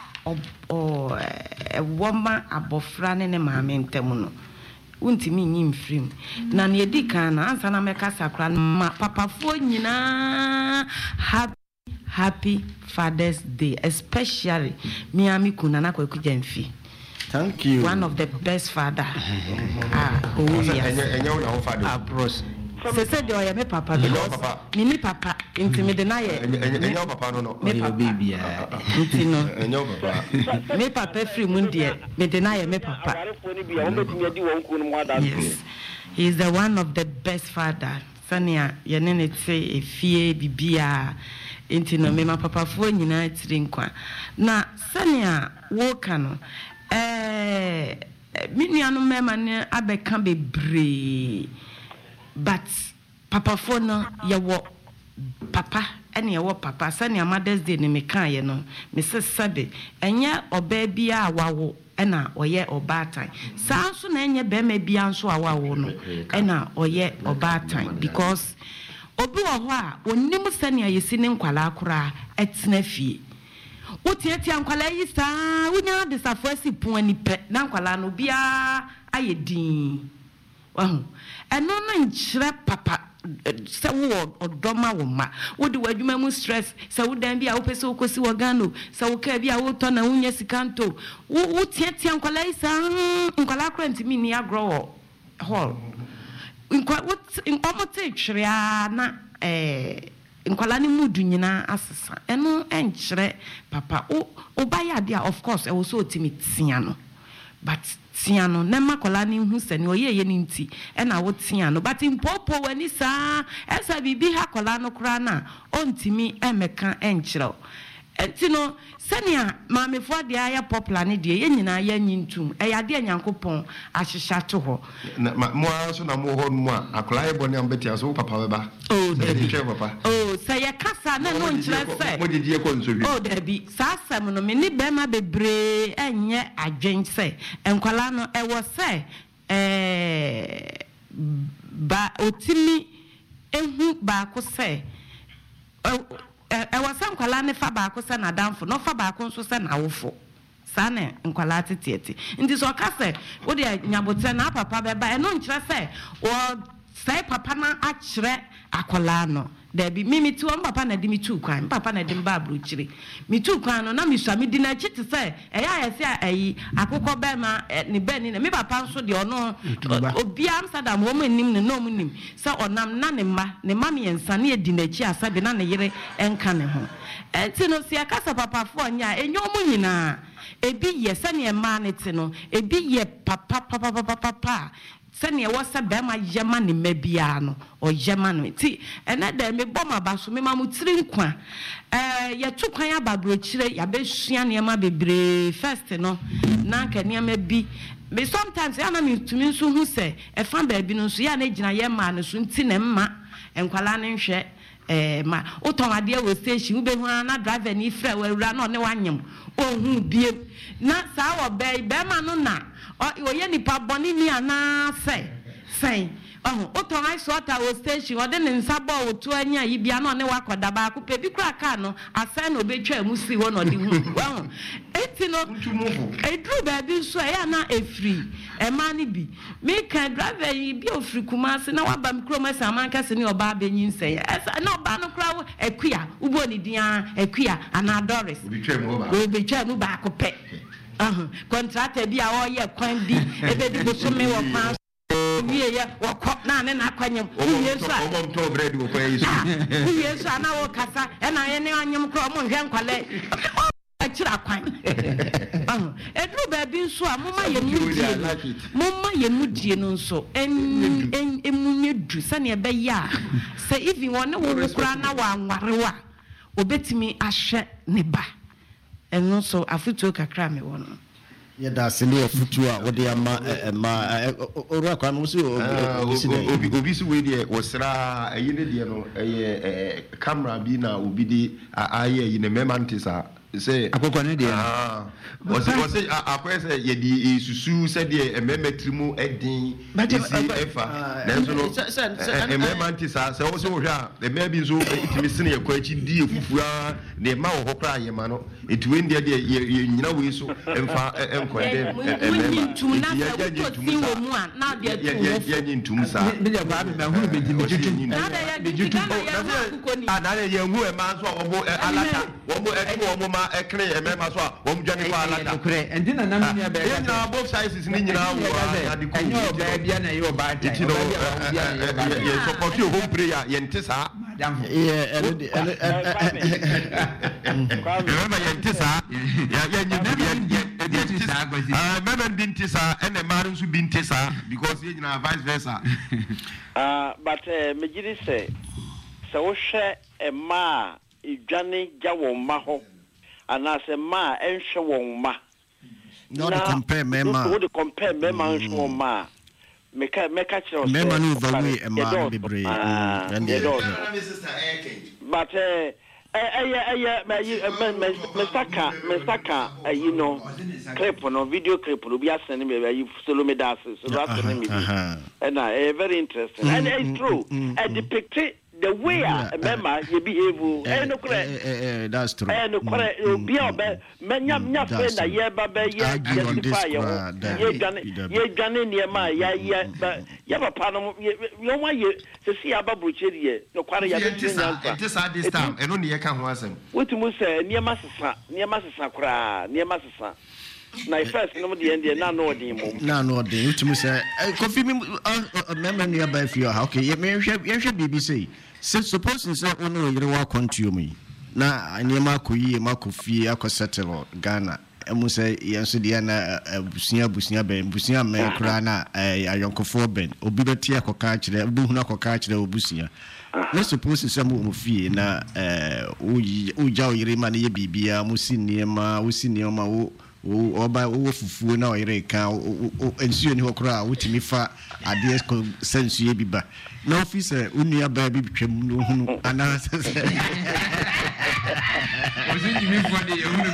o e woma abofra ne ne maame ntemu no untimi nyim frim na ne edika na ansa na meka sakra ma papafo nyina happy happy Father's Day, especially Miami kuna na kwaku jamfi. Thank you. One of the best father. Ah, oh yes. Enye una ho father. Abros. Se se de oya me papa because me me papa intimi de na ye. Enye papa no no. Me baby ya. Intino. Enye papa. Me papa free mun de me de na ye me papa. Yes. He is the one of the best father. Sania ye ne ne te efie bibia. Intino me ma papa fo nyina tiri nkwa. Na sania wo ka no eh minuanu mema ne abeka bebre. But papa fo no ye wo papa ene ye wo papa sania Mother's Day ne me kan ye no me se sabe enye oba bia awawo ena oye obatan sa so na enye be ma bia nso awawo no ena oye obatan because obi wo ho a onim sania yesi ne nkwala akora etena fie wotiatia nkwala yi saa wonya de safoasi pon ani pe na nkwala no bia ayedin wahu eno no nkyere papa se wo odoma wo ma wo de wadwuma mu stress se wo dan bia wo pese wo kosi wo gano se wo ka bia wo to na wonya sikanto wo wotiatia nkwala yi saa nkwala akora ntimi ni agro hall nkwa what in omote twere na eh nkwala ni mudu nyina asesa eno enkyere papa o obaya dia of course e wo so otimi tia no but tia no na makola ni hu se ni oyeye ni nti e na wo tia no but impopo wani sa esa bibi ha kola no kra na ontimi emeka enkyere enti no senia maamefo de aya popular ne de ye nyina ya nyintum e ya de nyankopon ahyehya to ho mo aso na mo ho no a akola ye bone am betia so papa beba oh debi papa oh say ye kasa na no nkyere se mo de die ko nso bi oh debi sa asem no me ni be ma bebre enye adwen se enkwala no e wo se eh ba otimi ehu ba ko se e wo se enkwala ne fa ba ko se na danfo no fa ba ko nso se na wofo sane enkwala tetieti ndi so ka se wo de nyabote na papa beba e no nkyere se wo sai papa na akyere akwala no there be mimi tu on papa na di mi tu kwan papa na di mba abrochire mi tu kwan no na mi swa mi di na chi te say e ya ya se ayi akokọ be ma ni be ni na mi papa nso de ono obi Amsterdam wo manim ne no munim se onam na ne ma ne ma me yensa na edi na chi asabe na ne yere enka ne ho e ti no se akasa papa fo nya enyo mu nyina ebi ye se ne ma ne ti no ebi ye papa papa papa papa sani e wasa be ma yema ne mabia no o yema no ti ena da me bom abaso me ma mutiri nkwa eh ye tu kwan ababrochire ya be sua ne ma bebre first no na ka ne ma bi me sometimes ya na me tumi nso hu se e fa ba bi no nso ya na gina ye ma no so nti ne mma enkwala ne nhwe eh ma otomade e wo station ube hu na driver ni fra wawura na ne wanyem ohun biem na sa wo be be ma no na o ye nipa boni ni ana se sen oh o to I sort our station o de nsa bo o to anya yi bia na ne wakoda ba ko pe bi kra ka no asen no betwa mu si wo no de hu oh eti no edru ba bi so e na efri e ma ni bi me kan driver yi bi ofri kuma se na waba mi kro ma se amanka se ni oba benyin se na oba no kra ekua ubo ni dia ekua ana Doris betwa mu ba we betwa mu ba ko pe uh contract bi a o ye kwan bi e be di so me wo kwan wie ye wo ko na ne na kwanyem wie so a o mom to bread wo kwa yesu wie so na wo kasa e na ye ne anyem kro mo hwe nkwale akira kwan uh edru ba bi so a moma ye mudie moma ye mudie no nso en en emunyedu sane e be ya se even won wo kura na wa anwarewa obetimi ahwe ne ba eno so afutuo kakra me wono ye da se ne afutuo a wo de ama ma ora kwa no so obi obi so we de wo sra ayi ne de no eye camera bi na obi de aye ayi ne memantisa say akoko ne de ah o se o se akwese ye di susu se de ememetrimu edin isi efa na so no ememantisa se o se wo hwa emebi so itimi sene ye kwa chi di efufua de ma wo hokra ayema no etuwe ndi de ye nyina we so emfa enko de emema ye ye ntum wo mu a na de atu ye ye ntum sa me de ba me hunu be di me jutu na da ye jutu ah na ye ngu e ma so wo bo alata wo bo etu wo ma ekre emema so a wo mdwane kwa alata okre endi na na me be ye na both sizes ni nyina wo a de ko enyo ba bia na ye ba ta ye support your home prayer ye ntisa yeah remember ye ntisa ya ye nyi ye ntisa ah mama bi ntisa ene mari nso bi ntisa because ye nyina vice versa ah but me gidi say se wo hwe e ma idwane gya wo ma ho anase ma enhwe wo ma no to compare mema no to compare mema enhwe wo ma meka meka chiro mema no the way e ma bebre and the sister but eh eh eh me saka me saka you know clip no video clip no be asend me you solo me das so that's me and eh very interesting and it's true and depict the way a member you behave eh no correct eh that's true eh no correct be obe menya nya friend na ye ba be ye justify ye ye gane ye gane ne ma ya ye ya papa no yo wa ye se si ababroche die no kware ya be nya nfa this at this time eno ne ye ka ho asem wetumu se ne ma sesa ne ma sesa kura ne ma sesa na first no de end na no odin mum na no odin wetumu se coffee me member nearby for you okay ye me hwe ye hwe B B C se suppose say ono yere wa continue me na anyema koyi ma kofie akọ settle Ghana emu say yenso de na busia busia ben busia men kura na ayonkofo ben obi beti akoka kire obi hu na akoka kire obusia na suppose say mo fie na uji uja oyire ma na ye bibia mo sinema wo sinema wo oba wo fufuo na oyire ka ensuo ni hokora wotimi fa ade sense ye biba na office unua ba bi twam no hunu ana sese ozi ni mi fo de ye hunu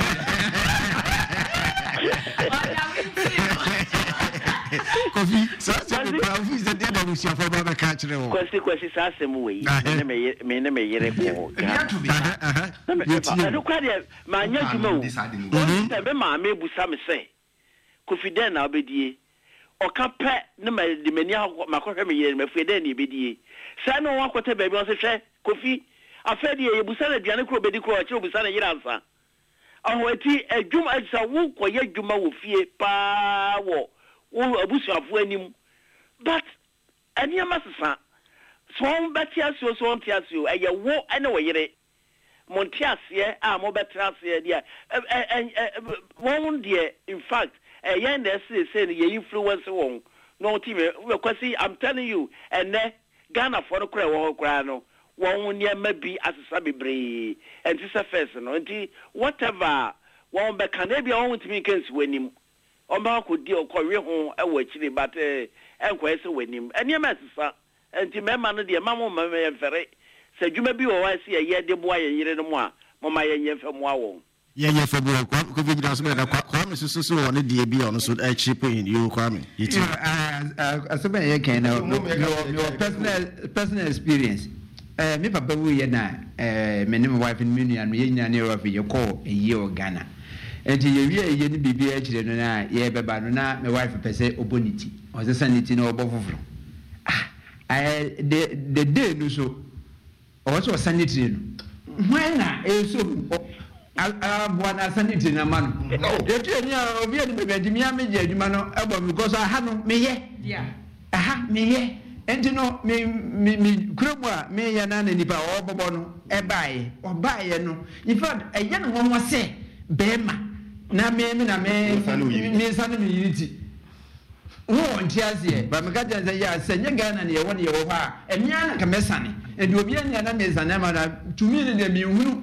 Kofi so so the office the dey we see for ba ka kire wo kwesi kwesi sa asem we me me me ne me yere ko aha aha no kwa de ma nya djuma wo se be ma me busa me se Kofi den na obedie oka pe ne ma de mani makohwe me yere me fu den na obedie sa no wa kwete ba bi on se hwe Kofi afedi ye busa na duane kro obedi kro kire busa na yere ansa ahwati adwuma adsa wo koye adwuma wo fie pa wo wo abusuafo anim but ani amasesa so on betiasio so on tiasio eye wo ene wo yere montiasie a mo betrasie dia won dia in fact eye na say say ye influence won no team we kwasi I'm telling you ene Ghana for no kra wo kra no won ne mabi asesa bebre enti se first no enti whatever won be kan e bia won timi kansi wanim on ba ko di okọwe ho e wa chiri but e enko ese wanim eni ma asesa enti mema no de mama ma me yefere se dwuma bi wo wa se ye de boa ye yire no mo a mo ma ye yefe mo awo ye ye fe boa ko ko bi da so da kwa me so so won de bi on so e chipo in you kwa me yiti asaba ye kan na your personal personal experience eh me papa wu ye na eh me ne my wife me nua no ye nyina ne wa fi ye ko e ye o Ghana enti ye wi ye ni bibi a kire no na ye beba no na my wife pese oboniti o se sanity no obo foforo ah eh the the day no so o so sanity no when na e so a bwana sanity na man ye tu ni a obi ani bebe di mi a meje aduma no ebo because aha no me ye yeah aha me ye enti no me me me kuromu a me ya na na nipa o bobo no e bae o bae no in fact e ye no mo se bema na me me na me me sanu me yiti wo ntiasie ba me ka janza ya se nye Ghana ne ye won ye wo ha e me ana ka mesane e di obi ani na me sane ma na tumi ne de me hunu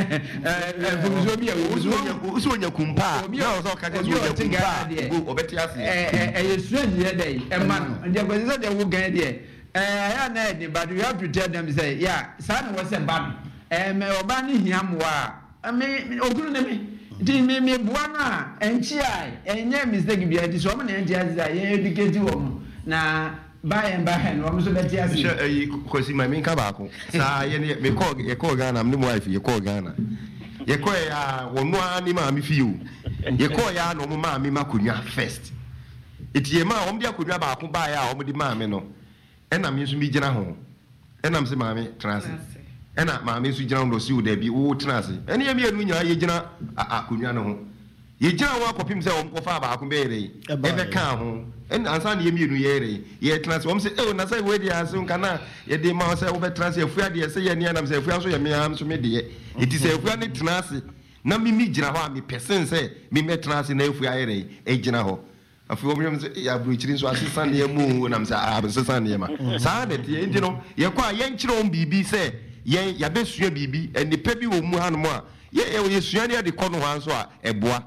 eh fuzo bi e wo so nya kumpa na so ka je so nya kumpa obeti ase eh eh ye strange ye dey e ma no de go se de wo gan de eh ya na de but you have to tell them say yeah san was a bad eh me oba ni hiamwa me ogunu ne me di me me buana enchi ai enye mistake bi adi so na enchi azza ye educate wo na buy and buy no mo so beti asi eh kosi ma me nka ba ko sa ye me call ye call Ghana me wife ye call Ghana ye call ya wonu ani ma me fiu ye call ya no mo ma me makonwa first etie ma o mo dia konwa ba ko ba ya o mo di ma me no e na me nso mi gina ho e na me se ma me transi ena maame su gina ndo si wo da bi wo tena ase ene ye mienu nya ye gina akonwa no ho ye gina wo akopim se wo mkofa ba akon be ere e be ka ho en ansa ne ye mienu ye ere ye tena ase wo se e na sai we dia ase nka na ye de ma se wo be tena ase afua de se ye ne na se afua so ye me am so me de eti se afua ne tena ase na mi mi gina ho a mi pesen se mi me tena ase na afua ere e gina ho afi wo mi se ya bru chiri so assistant ye mu na me se ah assistant ye ma sa de tie ndi no ye kwa ye nchire on bibi se ye ya besua bibi enipa bi wo mu hanu a ye ye sua ne de kono ho anso a eboa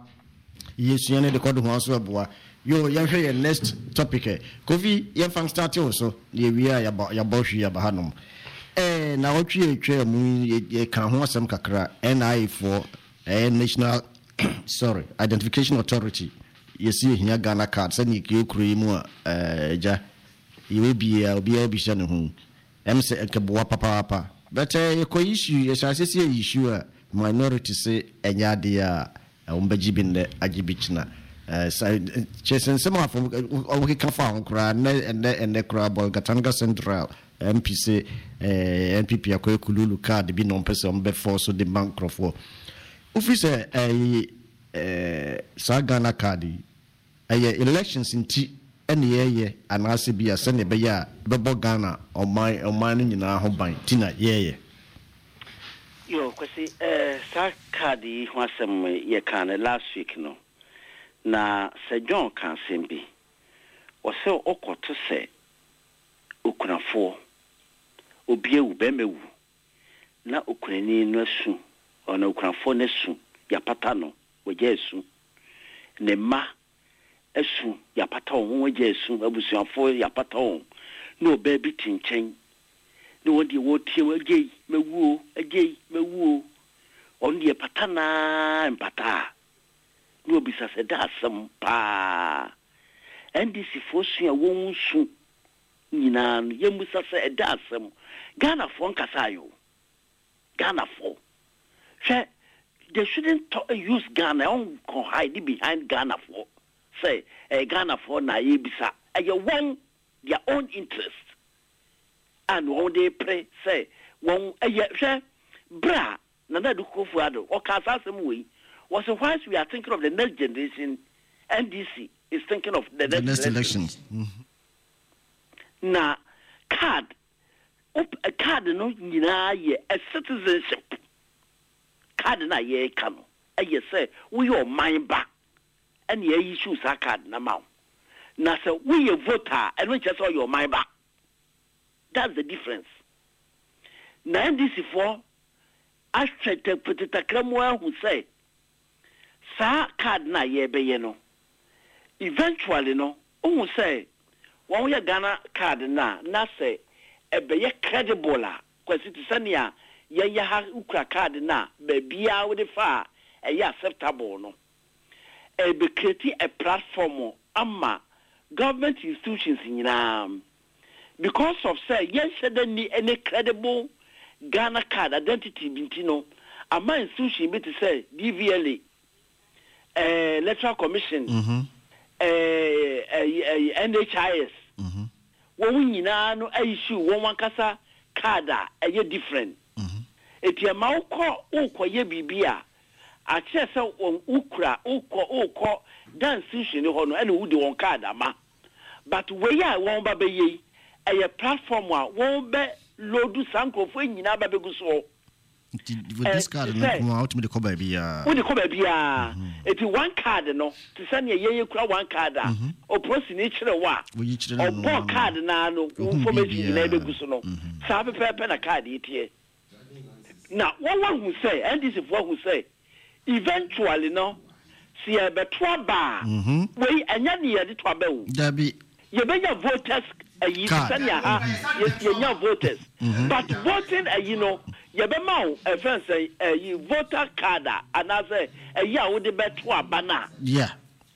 ye sua ne de kono ho anso eboa yo ye hwe ye next topic e Kofi ye fan start so ye wi a ya ya bo hwe ya ba hanum eh na otwe etwe mu ye kan ho asem kakra N I for eh national sorry identification authority ye si hia Ghana card se ni ke kuro yi mu a eh ja ye bi ya obi ya bi sha ne ho em se ke boa papa papa but uh, ko issue yes asese issue a minority say enya de a umbaji bin de agibichna uh chesen some of we can find kra na and and kra bol Gatanga Central M P C eh N P P akoy kululu card bi non person be force de bankrofo officer eh eh sagana card eh elections inti ene yeye anase bia se ne be ya bebo Ghana oman oman nyina ho ban tina yeye yo kwesi eh sa kadi ho asem ye kan last week no na Sir John can simbi o se okoto se okunafo obie wu be mewu na okunani no asu ona okunafo na asu ya pata no wogye asu ne ma asu ya pata won wogye asu abusuafo ya pata won no ba bi tinchen no wodi wo tie wogye mewu agye mewu on die pata na mpata no bisa se da asem pa N D C fosu ya won su nyina no yemusa se da asem Ghana for nkasayo Ghana for she they shouldn't talk, use Ghana on hide behind Ghana for say eh, Ghana for na yebisa eh, you want their own interest and when they pray say one eh, she bra nana do Kufuor or kasa some way was whilst we are thinking of the next generation N D C is thinking of the, the next, next elections mm-hmm. na card up a card no nyina ye a citizenship card na ye kan e ye say we your mind back and ye issue sa card na ma na say we your voter and we just all your mind back. That's the difference. Na N D C for ashete petita kramwa who say sa card na ye be ye no eventually no who say when we Ghana card na na say e be ye credible a kwesi to sania ye ya ha ukra card na be bia we fa e ye acceptable no e be create a platform ama government institutions nyina because of say ye should ni any credible Ghana card identity binti no ama institution be to say D V L A eh electoral commission mhm eh N H I S mhm won nyina no issue won wankasa card a ye different mhm etia ma ukọ ukoye bibia a che se won ukura ukọ ukọ dance institution ho no ene wudi won card ama but we ya won ba be yi a platform wa won be loadu sankofo nyina ba be guso with this card no come out me the cover bia we the cover bia eti one card no to send ye ye kura one card a o prosi ni kire wa we kire no o card na no information na be guso no sa pe pe na card yitie na one one who say and this is what who say eventually no see e be to ba we anya ne ye de to ba o dabi ye be ya voters ayi sanya ha ye nya voters but voting ayi no ye be ma o e fen say ayi voter card and say ayi a wo de be to aba na yeah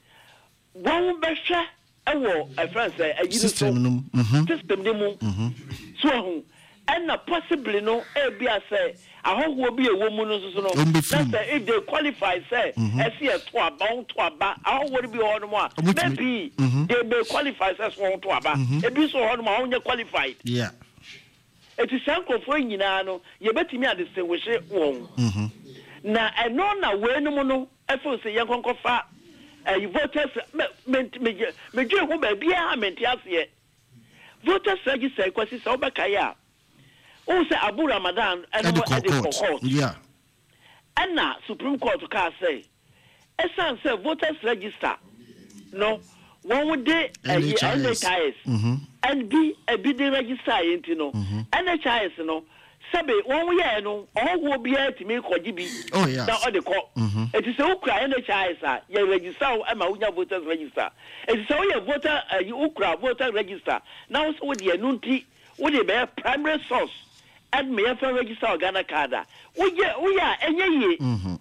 won be hwe e wo e fen say ayi system no system dem so ho and possibly no e bia say ahoho bi e wo mu no so no say if they qualify say e see e to aba on to aba ahoho bi ho no mo maybe they may qualify say so on to aba e bi so ho no mo onye qualified yeah it is sankofo nyina no ye betimi a distinguish won na eno na we no no e fo say ye konkofa eh voters me me me dwe ho ba bia menti ase voters register kwasi so ba kai a o say Abu Ramadan and the court yeah and na Supreme Court ka say esan say voters register no one day N H I S and be a bidding register you know N H I S no sabe one year no all will be able to make ojibi oh yeah now all the court it is ukra N H I S you register am a voters register it is all your voter you ukra voter register now so with the nunti with the primary source and me for register Ghana card we we are enye ye mhm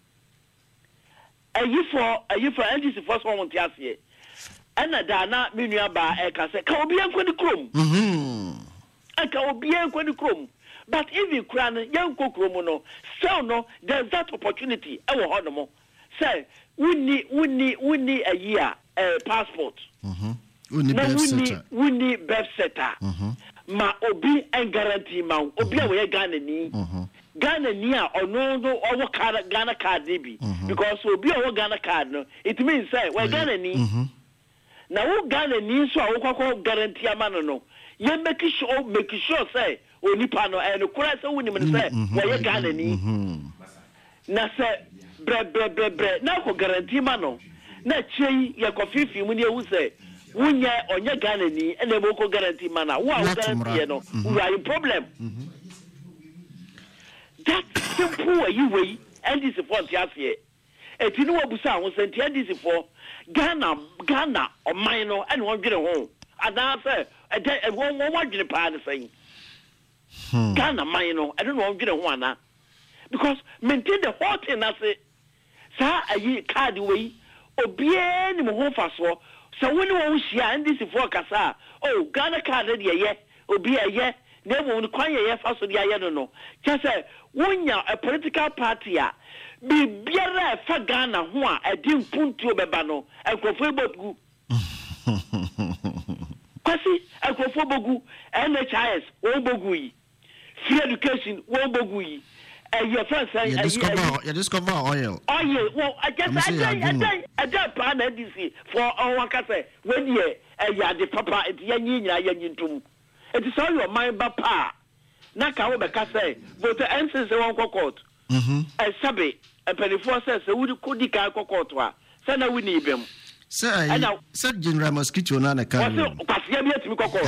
ayi for ayi for N D C first one ti ase and da na menua ba e ka se ka obi ankoni krom mhm aka obi ankoni krom but if you kran yanko krom no still no there's that opportunity e wo hono mo say we need we need we need a year uh, passport mhm we need birth certificate we need birth certificate mhm ma obi en guarantee ma obi a we Ghana ni mhm Ghana ni a ono no owo card Ghana card bi because obi owo Ghana card no it means say we Ghana ni mhm na wo Ghana ni so a wo kwakọ guarantee ama no no ye make sure make sure say onipa no e no kura say woni me say we Ghana ni na say bre bre bre bre na ko guarantee ma no na chei ye kofifi mu ne ehu say wunya onye Ghana ni ene mo ko guarantee mana wo a guarantee no we are in problem that simple you way and this for tiafie etinu obusa ho senti and this for Ghana Ghana o man no ene won dwere ho ada say e won won dwere pa na say Ghana man no ene won dwere ho ana because maintain the whole thing na say sa ayi card way obie ni mo ho fa so so when won shia and this for kasa oh Ghana card dey ye obi aye na mo ni kwan ye fa so dey aye no no just say wonya a political party a bi biara fa Ghana ho a edi mpuntu obeba no enkrofo ebogu kwasi enkrofo bogu N H I S wo bogu yi free education wo bogu yi eh your friends say you discover you discover oil oil well I just I I I just plan D C for our kase when ye eh ya de papa it ya nyina ya nyintum it is all your mind ba pa na ka wo be kase vote N C C won court mhm eh sabe e penifo say say we kodi ka court wa say na we ni bem say say General Mosquito na na kan o kwase bi etimi court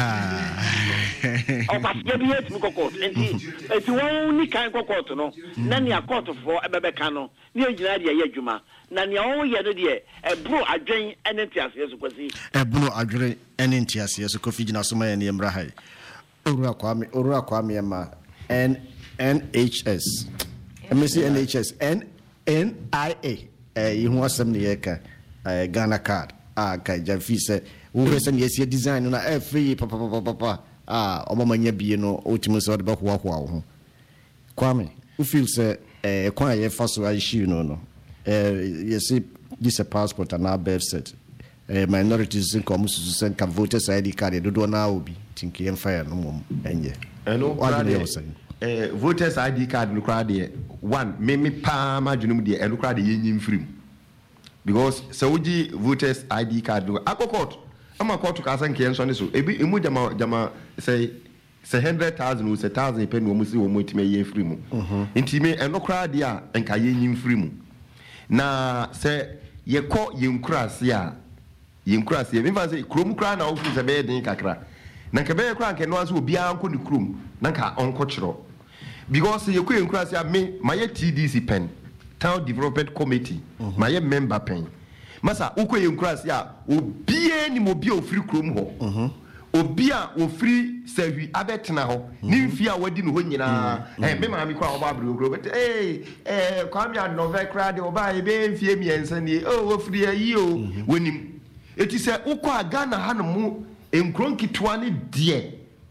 o kwase bi etimi court enti enti won ni kan court no na ne court for ebebe kan no ne nyina de ye adwuma na ne o ye no de e bro adwen ene ntiase so kwasi e bro adwen ene ntiase so kofi gina so ma ye ne mra hai Orura Kwame, Orura Kwame ma N N H S. M S N H S N N I A. Eh, you want some nieka eh Ghana card. Ah, kai Jafi say wo hwe say yes design na eh free papa papa papa. Ah, omama nya bie no otimu so de ba ho ho ho. Kwame, who feel say eh kwan ye fa so issue no no. Eh you see this a passport and a birth cert. Eh minorities in come to send can voters I D card do do na obi. Think you fire no mum enye eno eh voters I D card no crowd there one me me pa ma dwunum there eno crowd ye nyim firim because so uji voters I D card no akokot ama court ka san kiyen so ne so ebi emu jama jama say say one hundred thousand or say one thousand pe no mu si wo mu time ye firim ntime eno crowd there enka ye nyim firim na say ye ko ye nkurase a ye nkurase me fa say krom crowd na ofu say be den kakra na nke be kra nke no aso obi anko ni krum na nka onko chiro because ye kwe nkura sia me my T D C pen Town Development Committee mm-hmm. my member pen masa ukwe nkura sia obi ani mo bi ofiri krum ho mhm obi a ofiri sawi abetena ho ni mfi a wadi no ho nyina eh me ma mi kwa oba abro ogro but eh eh kwa mi adnove kra de oba e be mfie miensa ni oh ofiri ayi o wonim eti se ukwa Ghana ha no mu enkronki twani die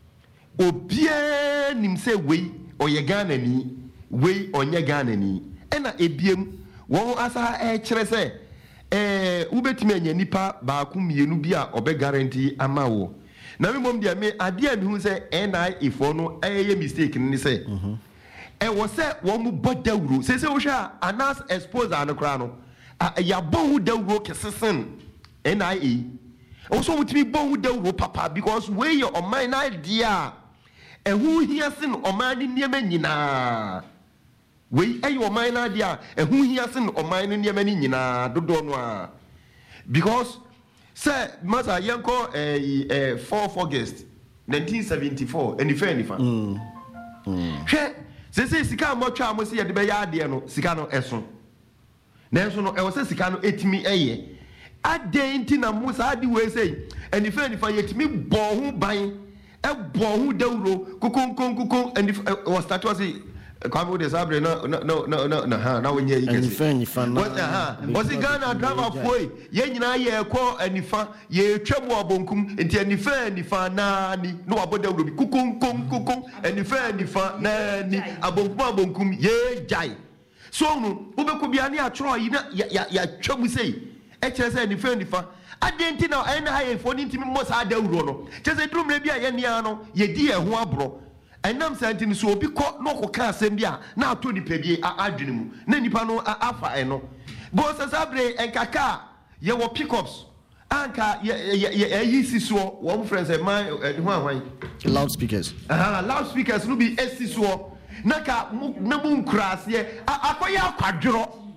obie nim se wei oye Ghana ni wei onye Ghana ni ena ebiem wo asa e kire se eh ubetimi anya nipa ba ku mienu bi a obe guarantee ama wo na me mom dia me ade a mi hu se N I A for no eye mistake ni se mhm e wo se wo mu bodawuro se se wo hwa anas expose an kra no ya bohu dawuro kesesen N I A also with me bon de papa because where your on my idea and who hears in on my near menina we are your mine idea and who hears in on my near menina do don't because sir mother yanko a fourth August nineteen seventy-four and if any fan say say sika mo twa mo say de be ya de no sika no eso na eso no e wo say sika no etimi eye adenti na musa adi we say and if any yetimi bo ho ban e bo ho dawro kokon kokon and if was start was kwame de sabre no no no no no ha na wonye yi kesi and fan was ha was Ghana driver foi ye nyina ye ko anifa ye twam obonkum enti anifa anifa na ni no abodawro bi kokon kokon anifa anifa na ni abonkum abonkum ye jai so no ubeko bia ne atro yi na ya ya twam sei e kire say ni fa ni fa adenti na en ha for ni ntimi mo sa dawuro no kire say drum bia ye nia no ye di e ho abro enam santi ni so obi ko no ko ka asem bia na ato ni pa bie adwene mu na nipa no afa eno bo sa sabre enkaka ye wo pickups anka ye ye yi sisuo wo friends e man ho ahwan loudspeakers ah loudspeakers no bi esisuo naka na mu nkurase akoya akwadworo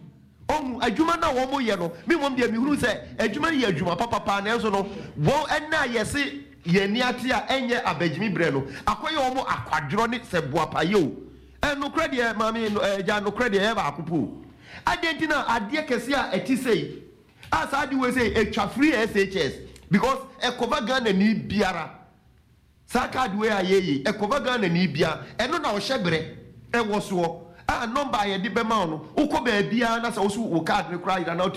ɔmu adwuma na wɔn mo yɛ no mi mom deɛ mi huru sɛ adwuma no yɛ adwuma papapa na ɛnso no wɔn ɛna yɛse yɛn ni ate a ɛnyɛ abɛgyimi brɛ no akɔyɛ wɔn mo akwadworɔ ne sɛ boapaye o ɛnukura deɛ maame ɛgya nukura deɛ ɛyɛ baako po adeɛ nti na adeɛ kɛse a ɛti sɛ a saa adeɛ wɔ sɛ etwa free S H S because ɛkɔba Ghana ni biara saa kaadi wɔ a yɛyɛ ɛkɔba Ghana ni biara ɛno na ɔhyɛ brɛ ɛwɔ soɔ a number yɛ de bɛma no wokɔ baabiara na sɛ woso wo card ne kora yira na